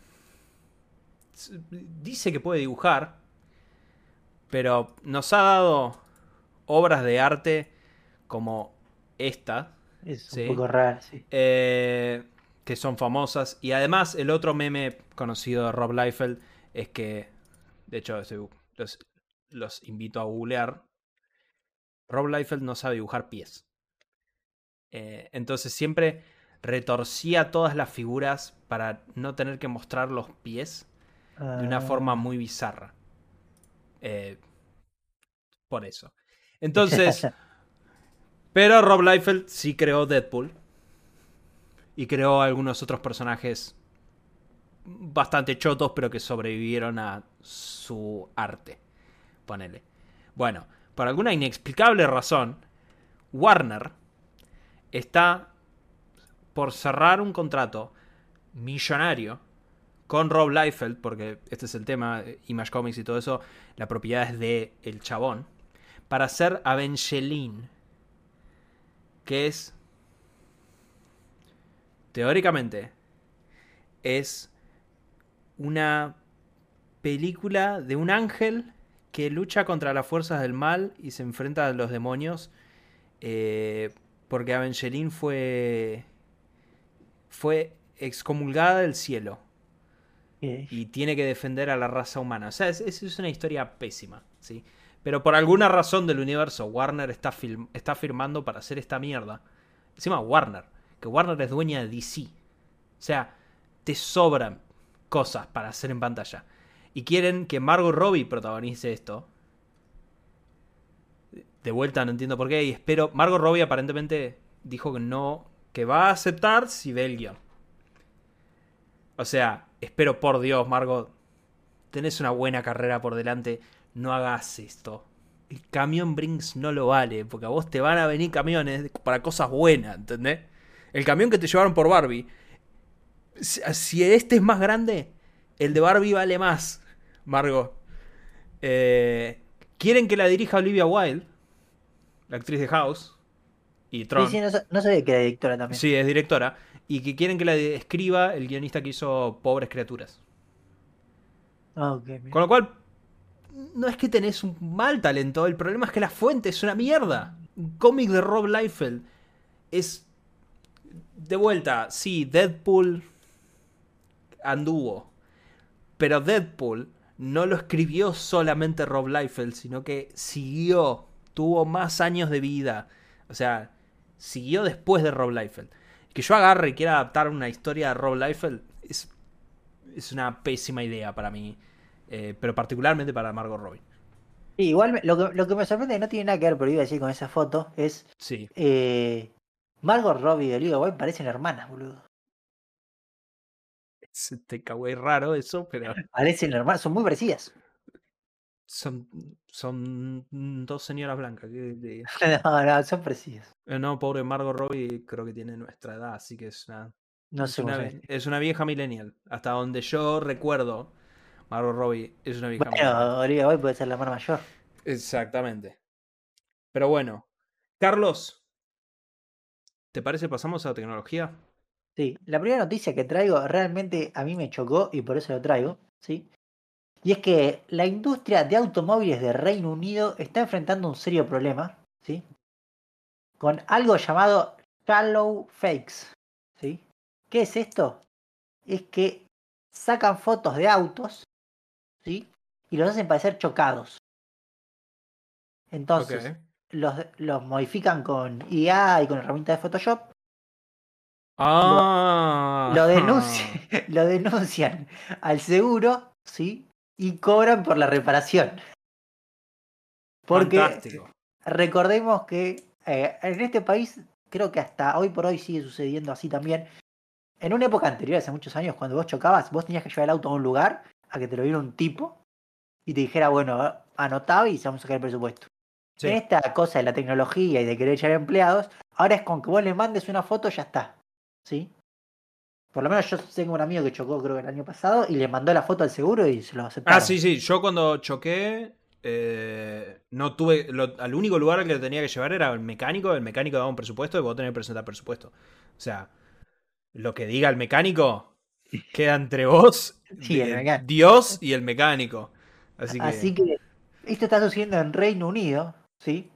dice que puede dibujar, pero nos ha dado obras de arte como esta, Es un ¿sí? poco raro, sí. Eh, que son famosas. Y además, el otro meme conocido de Rob Liefeld es que, de hecho, los, los invito a googlear. Rob Liefeld no sabe dibujar pies. Eh, entonces siempre retorcía todas las figuras para no tener que mostrar los pies de una forma Ah, muy bizarra. Eh, por eso. Entonces, pero Rob Liefeld sí creó Deadpool. Y creó algunos otros personajes bastante chotos, pero que sobrevivieron a su arte. Ponele. Bueno, por alguna inexplicable razón, Warner está por cerrar un contrato millonario con Rob Liefeld, porque este es el tema, Image Comics y todo eso, la propiedad es de el chabón, para hacer Evangeline, que es, teóricamente, es una película de un ángel que lucha contra las fuerzas del mal y se enfrenta a los demonios. Eh, porque Evangeline fue. fue excomulgada del cielo. ok. Y tiene que defender a la raza humana. O sea, es, es una historia pésima, ¿sí? Pero por alguna razón del universo, Warner está, film, está firmando para hacer esta mierda. Encima Warner, que Warner es dueña de D C. O sea, te sobran cosas para hacer en pantalla. Y quieren que Margot Robbie protagonice esto. De vuelta, no entiendo por qué. Y espero. Margot Robbie aparentemente dijo que no. Que va a aceptar si ve el guión. O sea, espero por Dios, Margot. Tenés una buena carrera por delante. No hagas esto. El camión Brinks no lo vale. Porque a vos te van a venir camiones para cosas buenas, ¿entendés? El camión que te llevaron por Barbie. Si este es más grande, el de Barbie vale más, Margot. Eh, quieren que la dirija Olivia Wilde, la actriz de House y Sí, sí, Tron. no, sa- no sabía que era directora también. Sí, es directora. Y que quieren que la escriba el guionista que hizo Pobres Criaturas. Ah, ok, Con mira. lo cual, no es que tenés un mal talento, el problema es que la fuente es una mierda. Un cómic de Rob Liefeld es. De vuelta, sí, Deadpool anduvo. Pero Deadpool no lo escribió solamente Rob Liefeld, sino que siguió, tuvo más años de vida. O sea, siguió después de Rob Liefeld. Que yo agarre y quiera adaptar una historia de Rob Liefeld es, es una pésima idea para mí. Eh, pero particularmente para Margot Robbie. Sí, igual me- lo que, lo que me sorprende, que no tiene nada que ver, pero iba a decir con esa foto, es Sí. eh, Margot Robbie y Olivia Wilde parecen hermanas, boludo. Es te cago raro eso, pero Parecen hermanas, son muy parecidas. son, son dos señoras blancas. Que, de- No, no, son parecidas. eh, no, pobre Margot Robbie creo que tiene nuestra edad, así que es una, No es sé cómo una, son. es una vieja millennial. Hasta donde yo recuerdo, Margot Robbie es una vieja millennial. Bueno, Olivia Wilde puede ser la hermana mayor. Exactamente. Pero bueno, Carlos, ¿te parece pasamos a tecnología? Sí, la primera noticia que traigo realmente a mí me chocó y por eso lo traigo, ¿sí? Y es que la industria de automóviles de Reino Unido está enfrentando un serio problema, ¿sí? Con algo llamado shallow fakes, ¿sí? ¿Qué es esto? Es que sacan fotos de autos, ¿sí? Y los hacen parecer chocados. Ok. Entonces, los, los modifican con I A y con herramientas de Photoshop, lo, Ah, lo, denuncian, lo denuncian al seguro, ¿sí? y cobran por la reparación. Porque Fantástico. recordemos que eh, en este país, creo que hasta hoy por hoy sigue sucediendo así también. En una época anterior, hace muchos años, cuando vos chocabas, vos tenías que llevar el auto a un lugar a que te lo viera un tipo y te dijera, bueno, anotado y se vamos a sacar el presupuesto. En Sí. esta cosa de la tecnología y de querer echar empleados, ahora es con que vos le mandes una foto, ya está. ¿Sí? Por lo menos yo tengo un amigo que chocó, creo que el año pasado, y le mandó la foto al seguro y se lo Ah, aceptaron. sí, sí. Yo cuando choqué, eh, no tuve. Lo, al único lugar al que lo tenía que llevar era el mecánico. El mecánico daba un presupuesto y vos tenés que presentar presupuesto. O sea, lo que diga el mecánico queda entre vos, Sí, el de mecánico. Dios y el mecánico. Así que. Así que esto está sucediendo en Reino Unido, ¿sí?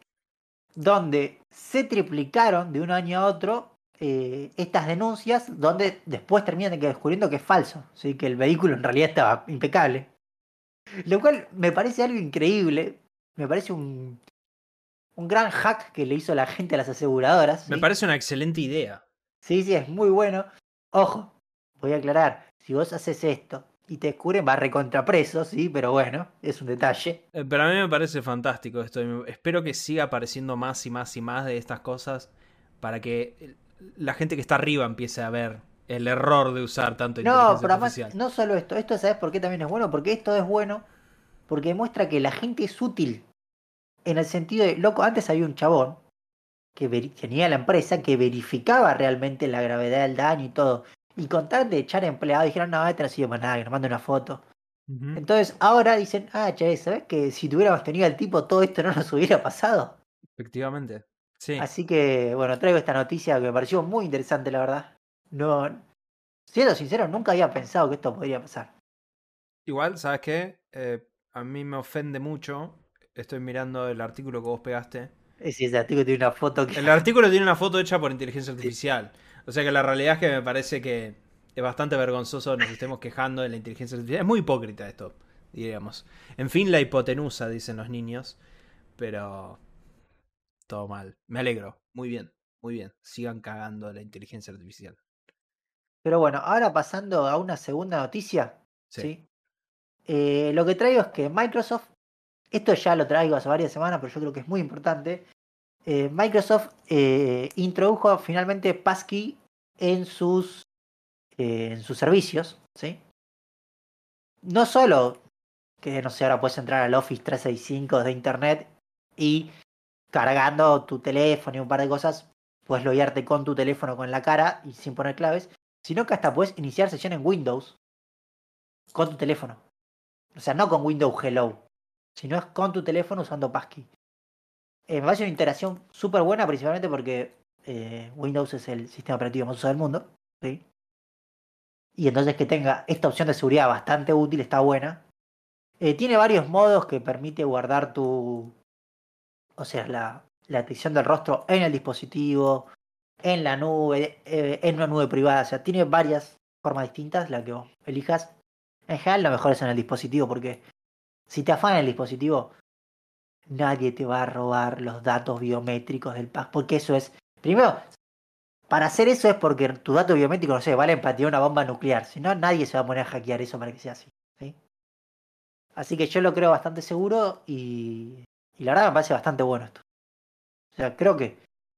Donde se triplicaron de un año a otro eh, estas denuncias, donde después terminan descubriendo que es falso, ¿sí? Que el vehículo en realidad estaba impecable. Lo cual me parece algo increíble, me parece un, un gran hack que le hizo la gente a las aseguradoras, Me ¿sí? parece una excelente idea. Sí, sí, es muy bueno. Ojo, voy a aclarar, si vos haces esto y te descubren, va recontrapreso, ¿sí? Pero bueno, es un detalle. Eh, Pero a mí me parece fantástico esto. y me- Espero que siga apareciendo más y más y más de estas cosas para que la gente que está arriba empiece a ver el error de usar tanto No, inteligencia pero además, artificial. no solo esto, esto ¿sabes por qué también es bueno? Porque esto es bueno porque demuestra que la gente es útil. En el sentido de, loco, antes había un chabón que veri- tenía la empresa que verificaba realmente la gravedad del daño y todo. Y con tal de echar empleados, dijeron, no, este no sirve para nada, que nos mande una foto. Ujú. Entonces ahora dicen, ah, che, ¿sabes que si tuviéramos tenido al tipo todo esto no nos hubiera pasado? Efectivamente. Sí. Así que, bueno, traigo esta noticia que me pareció muy interesante, la verdad. No, siendo sincero, nunca había pensado que esto podría pasar. Igual, ¿sabes qué? Eh, a mí me ofende mucho. Estoy mirando el artículo que vos pegaste. Es ese artículo tiene una foto que... El artículo tiene una foto hecha por inteligencia artificial. O sea que la realidad es que me parece que es bastante vergonzoso nos estemos quejando de la inteligencia artificial. Es muy hipócrita esto, diríamos. En fin, la hipotenusa, dicen los niños. Pero todo mal. Me alegro. Muy bien, muy bien. Sigan cagando la inteligencia artificial. Pero bueno, ahora pasando a una segunda noticia, Sí. ¿sí? Eh, lo que traigo es que Microsoft, esto ya lo traigo hace varias semanas, pero yo creo que es muy importante. eh, Microsoft eh, introdujo finalmente Passkey en sus, eh, en sus servicios, ¿sí? No solo que, no sé, ahora puedes entrar al Office trescientos sesenta y cinco de Internet y cargando tu teléfono y un par de cosas, puedes loguearte con tu teléfono con la cara y sin poner claves, sino que hasta puedes iniciar sesión en Windows con tu teléfono. O sea, no con Windows Hello, sino es con tu teléfono usando Passkey. Eh, me parece una interacción súper buena, principalmente porque eh, Windows es el sistema operativo más usado del mundo, ¿sí? Y entonces que tenga esta opción de seguridad bastante útil, está buena. Eh, tiene varios modos que permite guardar tu, o sea, la, la detección del rostro en el dispositivo, en la nube, eh, en una nube privada. O sea, tiene varias formas distintas, la que vos elijas. En general, lo mejor es en el dispositivo, porque si te afanan el dispositivo, nadie te va a robar los datos biométricos del pack, porque eso es. Primero, para hacer eso es porque tu dato biométrico, no sé, vale para tirar una bomba nuclear. Si no, nadie se va a poner a hackear eso para que sea así. ¿Sí? Así que yo lo creo bastante seguro y, y la verdad me parece bastante bueno esto. O sea, creo que.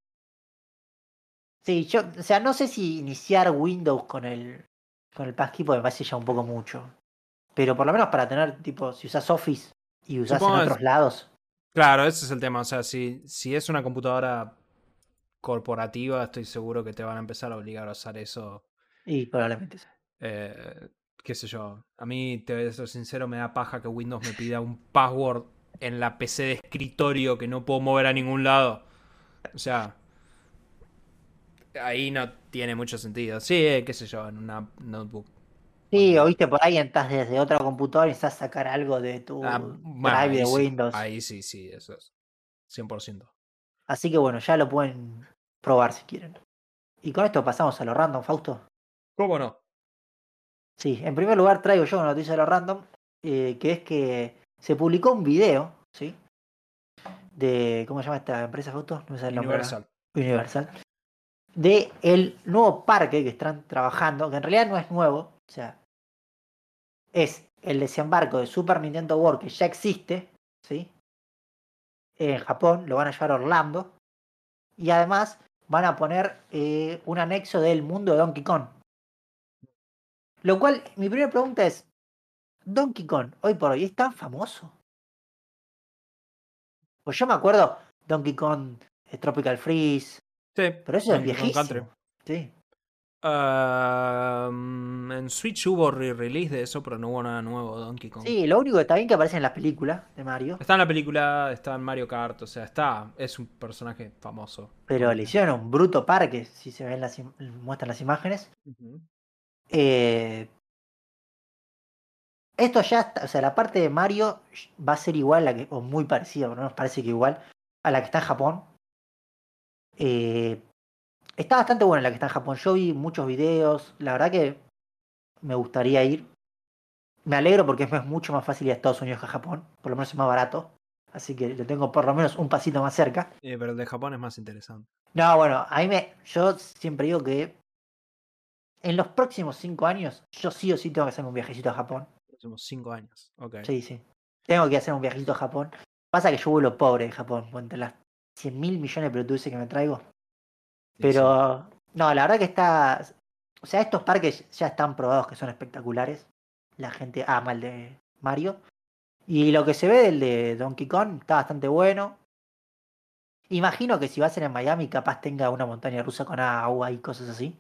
Sí, yo, o sea, no sé si iniciar Windows con el con el passkey porque me parece ya un poco mucho. Pero por lo menos para tener, tipo, si usas Office y usas en Supongo otros es. lados, Claro, ese es el tema. O sea, si, si es una computadora corporativa, estoy seguro que te van a empezar a obligar a usar eso. y probablemente sí. Eh, qué sé yo. A mí, te voy a ser sincero, me da paja que Windows me pida un password en la P C de escritorio que no puedo mover a ningún lado. O sea, ahí no tiene mucho sentido. Sí, eh, qué sé yo, en una notebook. Sí, o Ponele. viste por ahí entras desde otra computadora y estás a sacar algo de Ah, tu bueno, drive de ahí sí. Windows. Ahí sí, sí, eso es. Cien por ciento. Así que bueno, ya lo pueden probar si quieren. Y con esto pasamos a lo random, Fausto. ¿Cómo no? Sí, en primer lugar traigo yo una noticia de lo random, eh, que es que se publicó un video, ¿sí? De, ¿cómo se llama esta empresa, Fausto? No me sale el nombre ahora. Universal. Universal. De el nuevo parque que están trabajando, que en realidad no es nuevo, o sea, es el desembarco de Super Nintendo World, que ya existe, ¿sí? En Japón, lo van a llevar a Orlando. Y además van a poner eh, un anexo del mundo de Donkey Kong. Lo cual, mi primera pregunta es, Donkey Kong, hoy por hoy, ¿es tan famoso? Pues yo me acuerdo Donkey Kong eh, Tropical Freeze, Sí, pero eso es Donkey Kong Country. viejísimo. Sí. Uh, en Switch hubo re-release de eso, pero no hubo nada nuevo de Donkey Kong. Sí, lo único que está bien que aparece en las películas de Mario. Está en la película, está en Mario Kart, o sea, está, es un personaje famoso. Pero le Ponele. hicieron un bruto parque, si se ven las muestran las imágenes. Uh-huh. Eh, esto ya está, o sea, la parte de Mario va a ser igual, a la que, o muy parecida, pero no nos parece que igual, a la que está en Japón. Eh, está bastante buena la que está en Japón. Yo vi muchos videos, la verdad que me gustaría ir. Me alegro porque es mucho más fácil ir a Estados Unidos que a Japón, por lo menos es más barato. Así que lo tengo por lo menos un pasito más cerca. Eh, pero el de Japón es más interesante. No, bueno, a mí me. Yo siempre digo que en los próximos cinco años, yo sí o sí tengo que hacer un viajecito a Japón. Próximos cinco años, ok. Sí, sí. Tengo que hacer un viajecito a Japón. Pasa que yo vuelo pobre de Japón, entre las cien mil millones de pelotudeces que me traigo. Y sí. Pero, no, la verdad que está. O sea, estos parques ya están probados que son espectaculares. La gente ama el de Mario. Y lo que se ve del de Donkey Kong está bastante bueno. Imagino que si va a ser en Miami, capaz tenga una montaña rusa con agua y cosas así.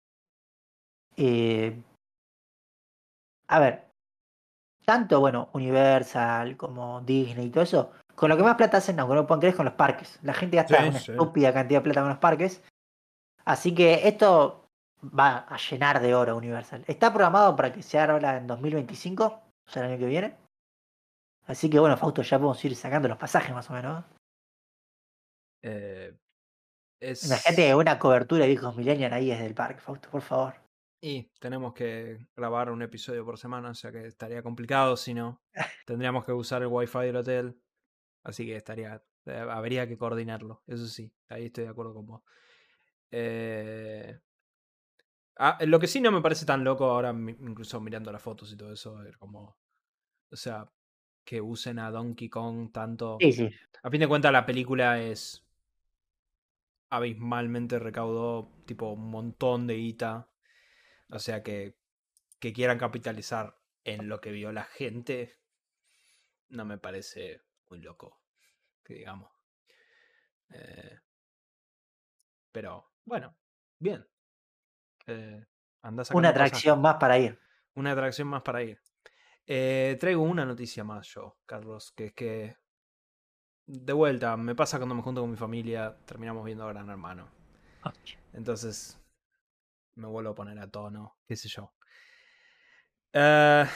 Eh, a ver, tanto, bueno, Universal como Disney y todo eso, con lo que más plata hacen, aunque no lo puedan creer, es con los parques. La gente gasta Sí, una sí. estúpida cantidad de plata con los parques. Así que esto va a llenar de oro Universal. Está programado para que se abra en dos mil veinticinco, o sea, el año que viene. Así que bueno, Fausto, ya podemos ir sacando los pasajes más o menos. Eh, Imagínate es... una cobertura de viejos millennials ahí desde el parque, Fausto, por favor. Y tenemos que grabar un episodio por semana, o sea que estaría complicado si no. Tendríamos que usar el wifi del hotel. Así que estaría. eh, habría que coordinarlo. Eso sí, ahí estoy de acuerdo con vos. Eh, ah, lo que sí no me parece tan loco ahora, incluso mirando las fotos y todo eso, es como. O sea, que usen a Donkey Kong tanto. Sí, sí. A fin de cuentas, la película es. Abismalmente recaudó, tipo, un montón de guita. O sea que. Que quieran capitalizar en lo que vio la gente. No me parece muy loco, que digamos. Eh, pero, bueno, bien. Eh, anda Una sacando atracción pasajes. más para ir. Una atracción más para ir. Eh, traigo una noticia más yo, Carlos, que es que de vuelta, me pasa cuando me junto con mi familia, terminamos viendo Gran Hermano. Entonces me vuelvo a poner a tono, qué sé yo. Eh,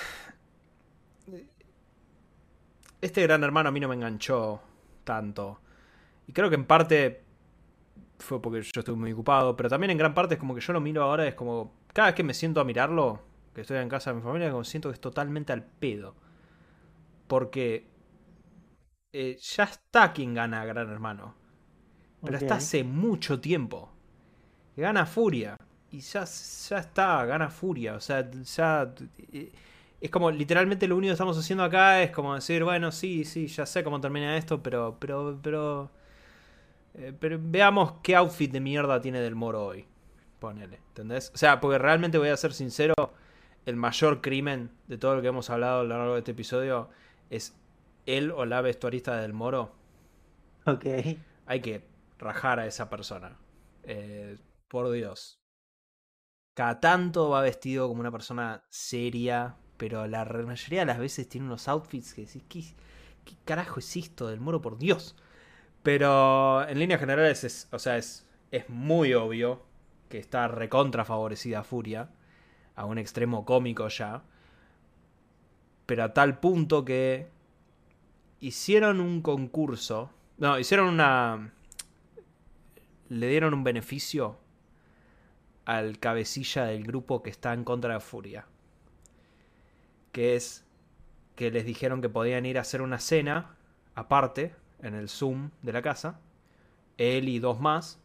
este Gran Hermano a mí no me enganchó tanto. Y creo que en parte fue porque yo estuve muy ocupado, pero también en gran parte es como que yo lo miro ahora, es como, cada vez que me siento a mirarlo, que estoy en casa de mi familia, como siento que es totalmente al pedo. Porque eh, ya está quien gana Gran Hermano. Pero Ok. está hace mucho tiempo. Que gana Furia. Y ya, ya está, gana Furia. O sea, ya... eh, es como, literalmente lo único que estamos haciendo acá es como decir, bueno, sí, sí, ya sé cómo termina esto, pero, pero, pero... eh, pero veamos qué outfit de mierda tiene Del Moro hoy. Ponele, ¿entendés? O sea, porque realmente voy a ser sincero, el mayor crimen de todo lo que hemos hablado a lo largo de este episodio es él o la vestuarista de Del Moro. Ok. Hay que rajar a esa persona. Eh, por Dios. Cada tanto va vestido como una persona seria, pero la mayoría de las veces tiene unos outfits que decís, ¿qué, qué carajo es esto del Moro, por Dios? Pero en líneas generales, es, o sea, es, es muy obvio que está recontra favorecida Furia, a un extremo cómico ya, pero a tal punto que hicieron un concurso, no, hicieron una... le dieron un beneficio al cabecilla del grupo que está en contra de Furia. Que es que les dijeron que podían ir a hacer una cena aparte, en el Zoom de la casa, él y dos más,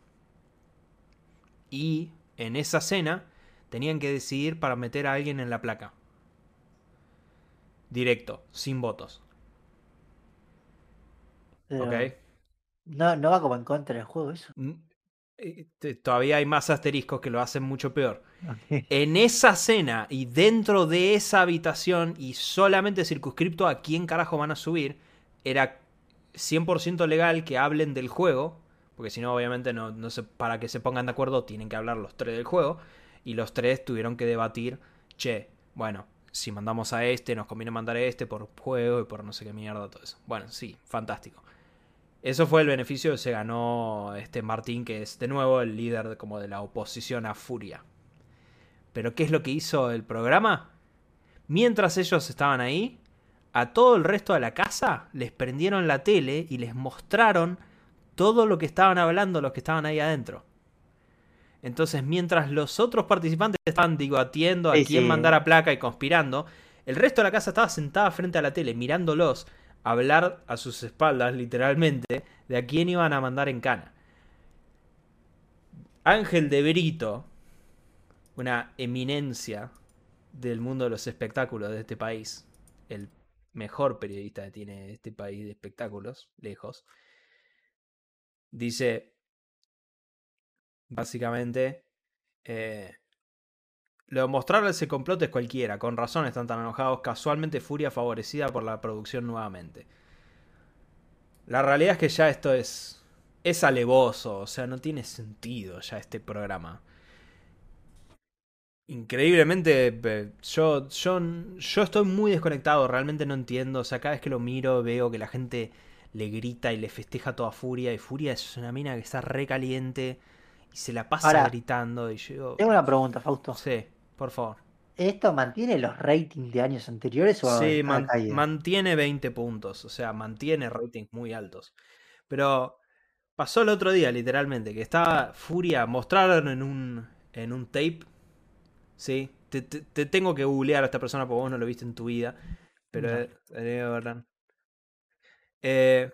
y en esa cena tenían que decidir para meter a alguien en la placa. Directo, sin votos. Pero ¿Ok? no, no va como en contra del juego eso. N- eh, te- Todavía hay más asteriscos que lo hacen mucho peor. Ok. En esa cena y dentro de esa habitación y solamente circunscripto a quién carajo van a subir, era cien por ciento legal que hablen del juego, porque si no, obviamente, no, no se, para que se pongan de acuerdo, tienen que hablar los tres del juego, y los tres tuvieron que debatir, che, bueno, si mandamos a este, nos conviene mandar a este por juego y por no sé qué mierda, todo eso. Bueno, sí, fantástico. Eso fue el beneficio que se ganó este Martín, que es de nuevo el líder de, como de la oposición a Furia. Pero ¿qué es lo que hizo el programa? Mientras ellos estaban ahí, a todo el resto de la casa les prendieron la tele y les mostraron todo lo que estaban hablando los que estaban ahí adentro. Entonces, mientras los otros participantes estaban debatiendo a Sí, quién sí. mandar a placa y conspirando, el resto de la casa estaba sentada frente a la tele mirándolos hablar a sus espaldas, literalmente, de a quién iban a mandar en cana. Ángel de Brito, una eminencia del mundo de los espectáculos de este país, el mejor periodista que tiene este país de espectáculos, lejos, dice básicamente, eh, lo de mostrarles el complot es cualquiera, con razón están tan enojados, casualmente Furia favorecida por la producción nuevamente. La realidad es que ya esto es, es alevoso, o sea, no tiene sentido ya este programa. Increíblemente, eh, yo, yo, yo estoy muy desconectado, realmente no entiendo. O sea, cada vez que lo miro veo que la gente le grita y le festeja toda Furia. Y Furia es una mina que está re caliente y se la pasa Ahora, gritando. Y yo, tengo una pregunta, Fausto. sí, por favor. ¿Esto mantiene los ratings de años anteriores o Sí, está man- caída? mantiene veinte puntos, o sea, mantiene ratings muy altos. Pero pasó el otro día, literalmente, que estaba Furia, mostraron en un, en un tape. Sí, te, te- te tengo que googlear a esta persona porque vos no lo viste en tu vida. Pero No. eh, eh, verdad. Eh,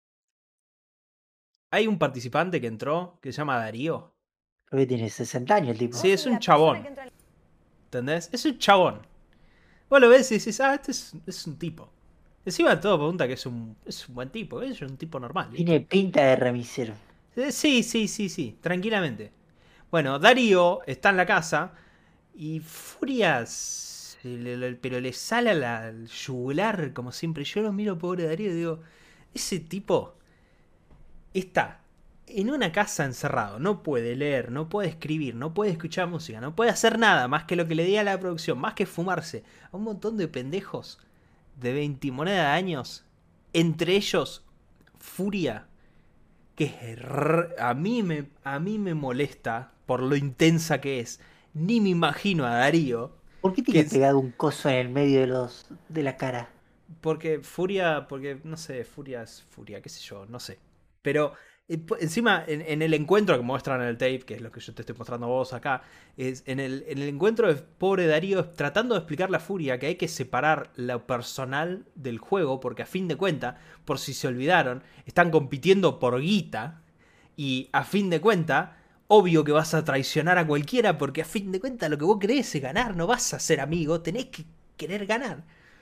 hay un participante que entró que se llama Darío. Creo que tiene sesenta años el tipo. Sí, es un chabón. ¿Entendés? Es un chabón. Vos lo ves y dices, ah, este es, es un tipo. Encima todo pregunta que es un, es un buen tipo, es un tipo normal, ¿viste? Tiene pinta de remisero. Eh, Sí, sí, sí, sí, tranquilamente. Bueno, Darío está en la casa y Furia, se le- le- pero le sale a la al yugular como siempre. Yo lo miro, pobre Darío, y digo, ese tipo está en una casa encerrado, no puede leer, no puede escribir, no puede escuchar música, no puede hacer nada más que lo que le diga la producción, más que fumarse a un montón de pendejos de veinte moneda de años, entre ellos Furia, que es r- a mí me a mí me molesta por lo intensa que es. Ni me imagino a Darío ¿Por qué que tiene es pegado un coso en el medio de los de la cara? porque Furia, porque no sé, Furia es Furia, qué sé yo, no sé. Pero eh, po- encima en, en el encuentro que muestran en el tape, que es lo que yo te estoy mostrando a vos acá, es en el, en el encuentro de pobre Darío tratando de explicarle a Furia que hay que separar lo personal del juego, porque a fin de cuentas, por si se olvidaron, están compitiendo por guita y a fin de cuentas, obvio que vas a traicionar a cualquiera porque a fin de cuentas lo que vos querés es ganar, no vas a ser amigo, tenés que querer ganar.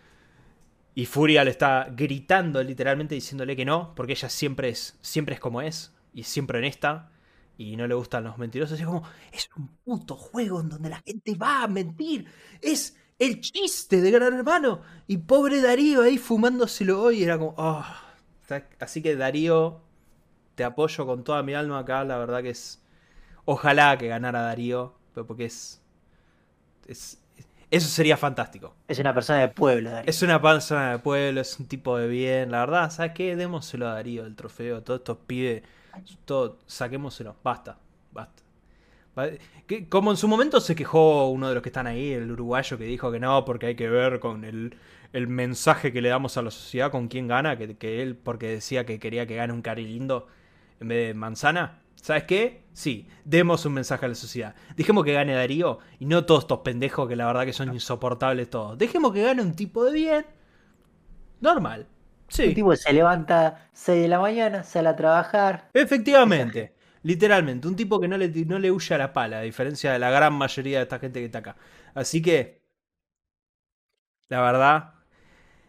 Y Furia le está gritando literalmente diciéndole que no, porque ella siempre es, siempre es como es, y es siempre honesta, y no le gustan los mentirosos. Es como, es un puto juego en donde la gente va a mentir. Es el chiste de Gran Hermano. Y pobre Darío ahí fumándoselo hoy. Era como, oh. Así que Darío, te apoyo con toda mi alma acá. La verdad que es, ojalá que ganara Darío, porque es, es eso sería fantástico. Es una persona de pueblo, Es Darío. una persona de pueblo, es un tipo de bien. La verdad, ¿sabes qué? Démoselo a Darío el trofeo. Todos estos pibes, todo, saquémoselo. Basta, basta. Va- que- Como en su momento se quejó uno de los que están ahí, el uruguayo, que dijo que no, porque hay que ver con el, el mensaje que le damos a la sociedad, con quién gana, que, que él, porque decía que quería que gane un cari lindo en vez de manzana. ¿Sabes qué? Sí, demos un mensaje a la sociedad. Dejemos que gane Darío y no todos estos pendejos que la verdad que son insoportables todos. Dejemos que gane un tipo de bien, normal. Un Sí, tipo que se levanta seis de la mañana, sale a trabajar. Esa gente. efectivamente. Literalmente, un tipo que no le, no le huye a la pala, a diferencia de la gran mayoría de esta gente que está acá. Así que, la verdad,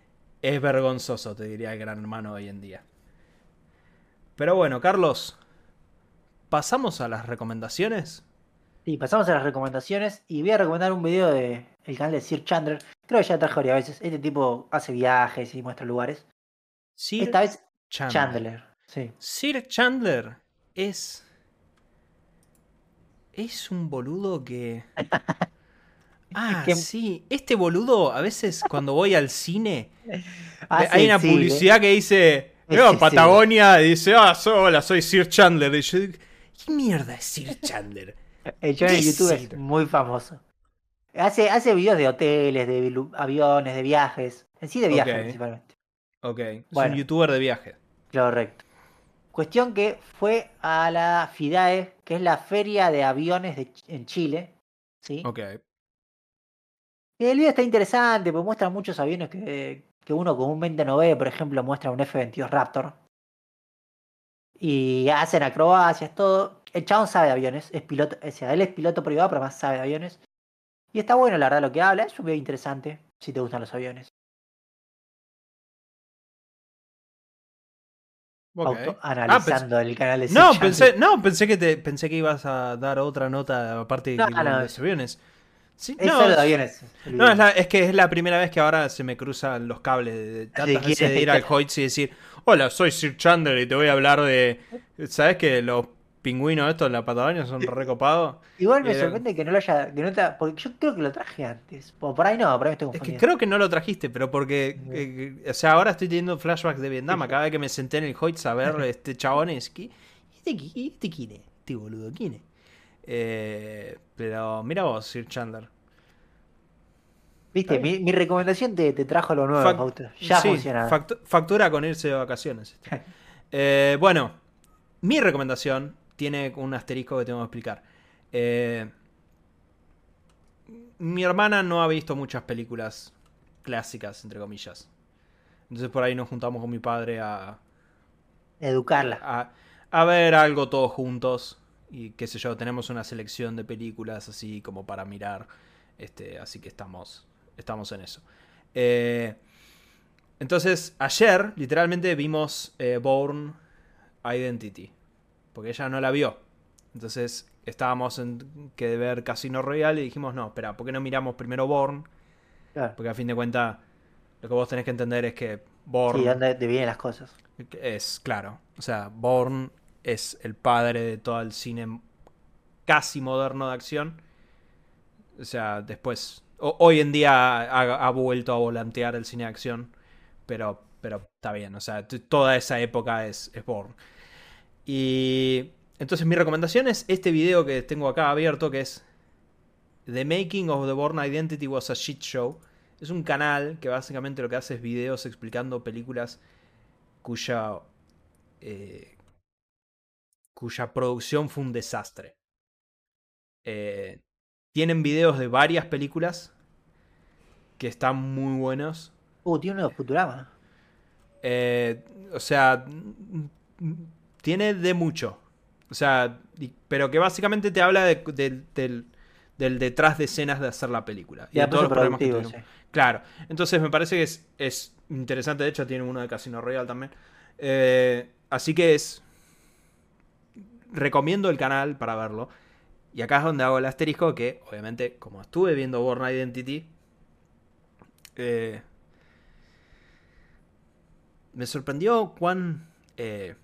es vergonzoso, te diría el Gran Hermano hoy en día. Pero bueno, Carlos, ¿pasamos a las recomendaciones? Sí, pasamos a las recomendaciones y voy a recomendar un video de el canal de Sir Chandler. Creo que ya traje varias veces. Este tipo hace viajes y muestra lugares. Sir Esta vez Chandler. Chandler, sí. Sir Chandler es... Es un boludo que... Ah, Que sí. Este boludo, a veces cuando voy al cine, hay hace, una sí, publicidad que dice... sí, Veo sí. Patagonia y dice, ah, so- hola, soy Sir Chandler. Y yo digo, ¿qué mierda es Sir Chandler? El show ¿Qué en es YouTube es Sir? muy famoso. Hace, hace videos de hoteles, de lu- aviones, de viajes. En sí de Ok, viajes principalmente. ok. Es un Bueno, youtuber de viaje. correcto. Cuestión que fue a la FIDAE, que es la feria de aviones de, Ch- en Chile. ¿Sí? Ok. Y el video está interesante, porque muestra muchos aviones que, que uno comúnmente no ve. Por ejemplo, muestra un F veintidós Raptor. Y hacen acrobacias, todo. El chabón sabe de aviones, es piloto, o sea, él es piloto privado, pero más sabe de aviones. Y está bueno, la verdad, lo que habla. Es un video interesante, si te gustan los aviones. Ok. Auto Ah, pensé... analizando el canal de Sir No, Chandler. pensé, no, pensé que te, pensé que ibas a dar otra nota aparte de No, que lo de no, los aviones. Sí, es no, solo de es, aviones el no, es, video. la- es que es la primera vez que ahora se me cruzan los cables de Así tantas veces de ir que, al Hoyts y decir, hola, soy Sir Chandler y te voy a hablar de, ¿sabes que los pingüinos estos en la Patagonia son recopados? igual Y me era- sorprende que no lo haya. Que no te- porque yo creo que lo traje antes. O por ahí no, por ahí me estoy Es que confundiendo. creo que no lo trajiste, pero porque, eh, o sea, ahora estoy teniendo flashbacks de Vietnam. Cada vez que me senté en el Hoyts a ver este chabón es que, ¿este, qui- este quién es? Este boludo, ¿quién es? Eh, pero mira vos, Sir Chandler. Está Viste, bien. mi, mi recomendación te, te trajo lo nuevo, Fac- Fausto. Ya sí, funciona. fact- factura con irse de vacaciones. Este. Eh, bueno, mi recomendación tiene un asterisco que tengo que explicar. Eh, mi hermana no ha visto muchas películas clásicas, entre comillas. Entonces por ahí nos juntamos con mi padre a, Educarla. a, a ver algo todos juntos. Y qué sé yo, tenemos una selección de películas así como para mirar. Este, así que estamos, estamos en eso. Eh, entonces, ayer literalmente vimos eh, Bourne Identity. Porque ella no la vio. Entonces estábamos en que ver Casino Royale y dijimos, no, espera, ¿por qué no miramos primero Bourne? Claro. Porque a fin de cuentas, lo que vos tenés que entender es que Sí, Bourne dónde te vienen las cosas. es, claro, o sea, Bourne es el padre de todo el cine casi moderno de acción. O sea, después, o- hoy en día ha, ha vuelto a volantear el cine de acción, pero, pero está bien, o sea, t- toda esa época es, es Bourne. Y entonces mi recomendación es este video que tengo acá abierto, que es The Making of the Bourne Identity Was a Shit Show. Es un canal que básicamente lo que hace es videos explicando películas cuya, eh, cuya producción fue un desastre. Eh, tienen videos de varias películas que están muy buenos. Uh, tiene uno de Futurama. Eh, o sea, tiene de mucho. O sea, y- pero que básicamente te habla de- de- del, del detrás de escenas de hacer la película. Y Ya de todos puso los problemas que productivo, tuvieron. sí. Claro. Entonces me parece que es, es interesante. De hecho, tiene uno de Casino Royale también. Eh, así que es... Recomiendo el canal para verlo. Y acá es donde hago el asterisco que, obviamente, como estuve viendo Bourne Identity, eh, me sorprendió cuán... eh,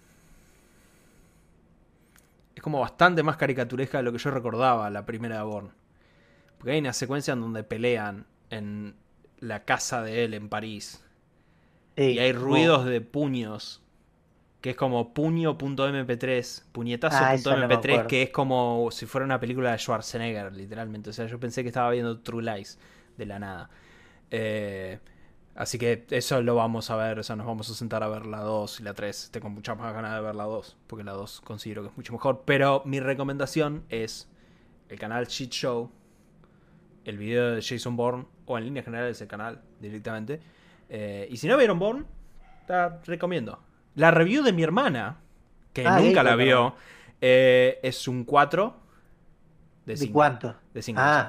es como bastante más caricaturesca de lo que yo recordaba la primera de Bourne. Porque hay una secuencia en donde pelean en la casa de él en París. Y Sí, hay como- ruidos de puños. Que es como puño punto eme pe tres, Ah, eso no me puñetazo punto eme pe tres, acuerdo. que es como si fuera una película de Schwarzenegger, literalmente. O sea, yo pensé que estaba viendo True Lies de la nada. Eh, así que eso lo vamos a ver, o sea, nos vamos a sentar a ver la dos y la tres. Tengo muchas más ganas de ver la dos, porque la dos considero que es mucho mejor. Pero mi recomendación es el canal Shit Show, el video de Jason Bourne, o en líneas generales el canal directamente. Eh, y si no vieron Bourne, te recomiendo. La review de mi hermana, que Ah, nunca gay, la perdón. vio, eh, es un cuatro de ¿De cinco. cuánto? De cinco. Ah,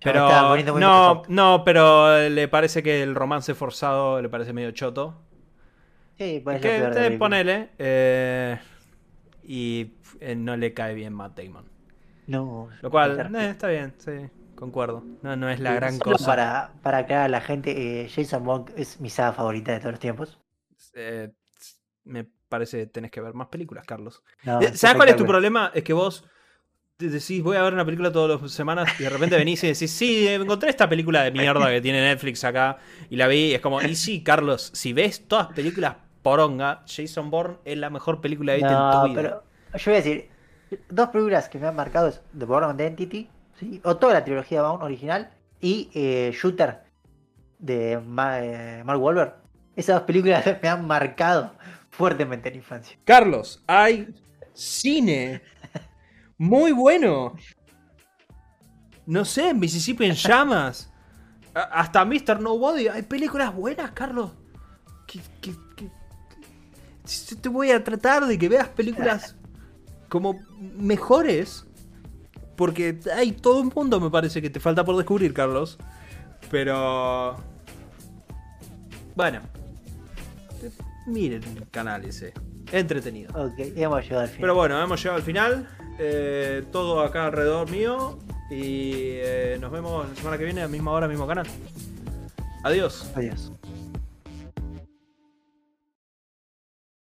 Yo me estaba Pero poniendo muy no, Microsoft. no, pero le parece que el romance forzado le parece medio choto. Sí, puede ser Que peor de la te película. ponele. eh, y eh, no le cae bien Matt Damon. No, Lo cual, Peter. eh, está bien, sí, concuerdo. No, no es la Sí, gran solo cosa. para, para aclarar a la gente, eh, Jason Bourne es mi saga favorita de todos los tiempos. Eh, me parece que tenés que ver más películas, Carlos. No, Eh, es ¿Sabes cuál es tu espectacular. problema? Es que vos te decís, voy a ver una película todas las semanas y de repente venís y decís, sí, encontré esta película de mierda que tiene Netflix acá y la vi. Y es como, y sí, Carlos, si ves todas películas poronga, Jason Bourne es la mejor película que viste en tu No, vida. pero yo voy a decir, dos películas que me han marcado es The Bourne Identity, ¿sí? O toda la trilogía de Bourne original, y eh, Shooter de Ma- eh, Mark Wahlberg. Esas dos películas me han marcado fuertemente en la infancia. Carlos, hay cine muy bueno. No sé, Mississippi en llamas. A- hasta míster Nobody. Hay películas buenas, Carlos. Que, que- que- si te voy a tratar de que veas películas como mejores. Porque hay todo un mundo, me parece, que te falta por descubrir, Carlos. Pero... Bueno. Miren el canal ese. Entretenido. Ok, hemos llegado al final. Pero bueno, hemos llegado al final. Eh, todo acá alrededor mío. Y eh, nos vemos la semana que viene a la misma hora, mismo canal. Adiós. Adiós.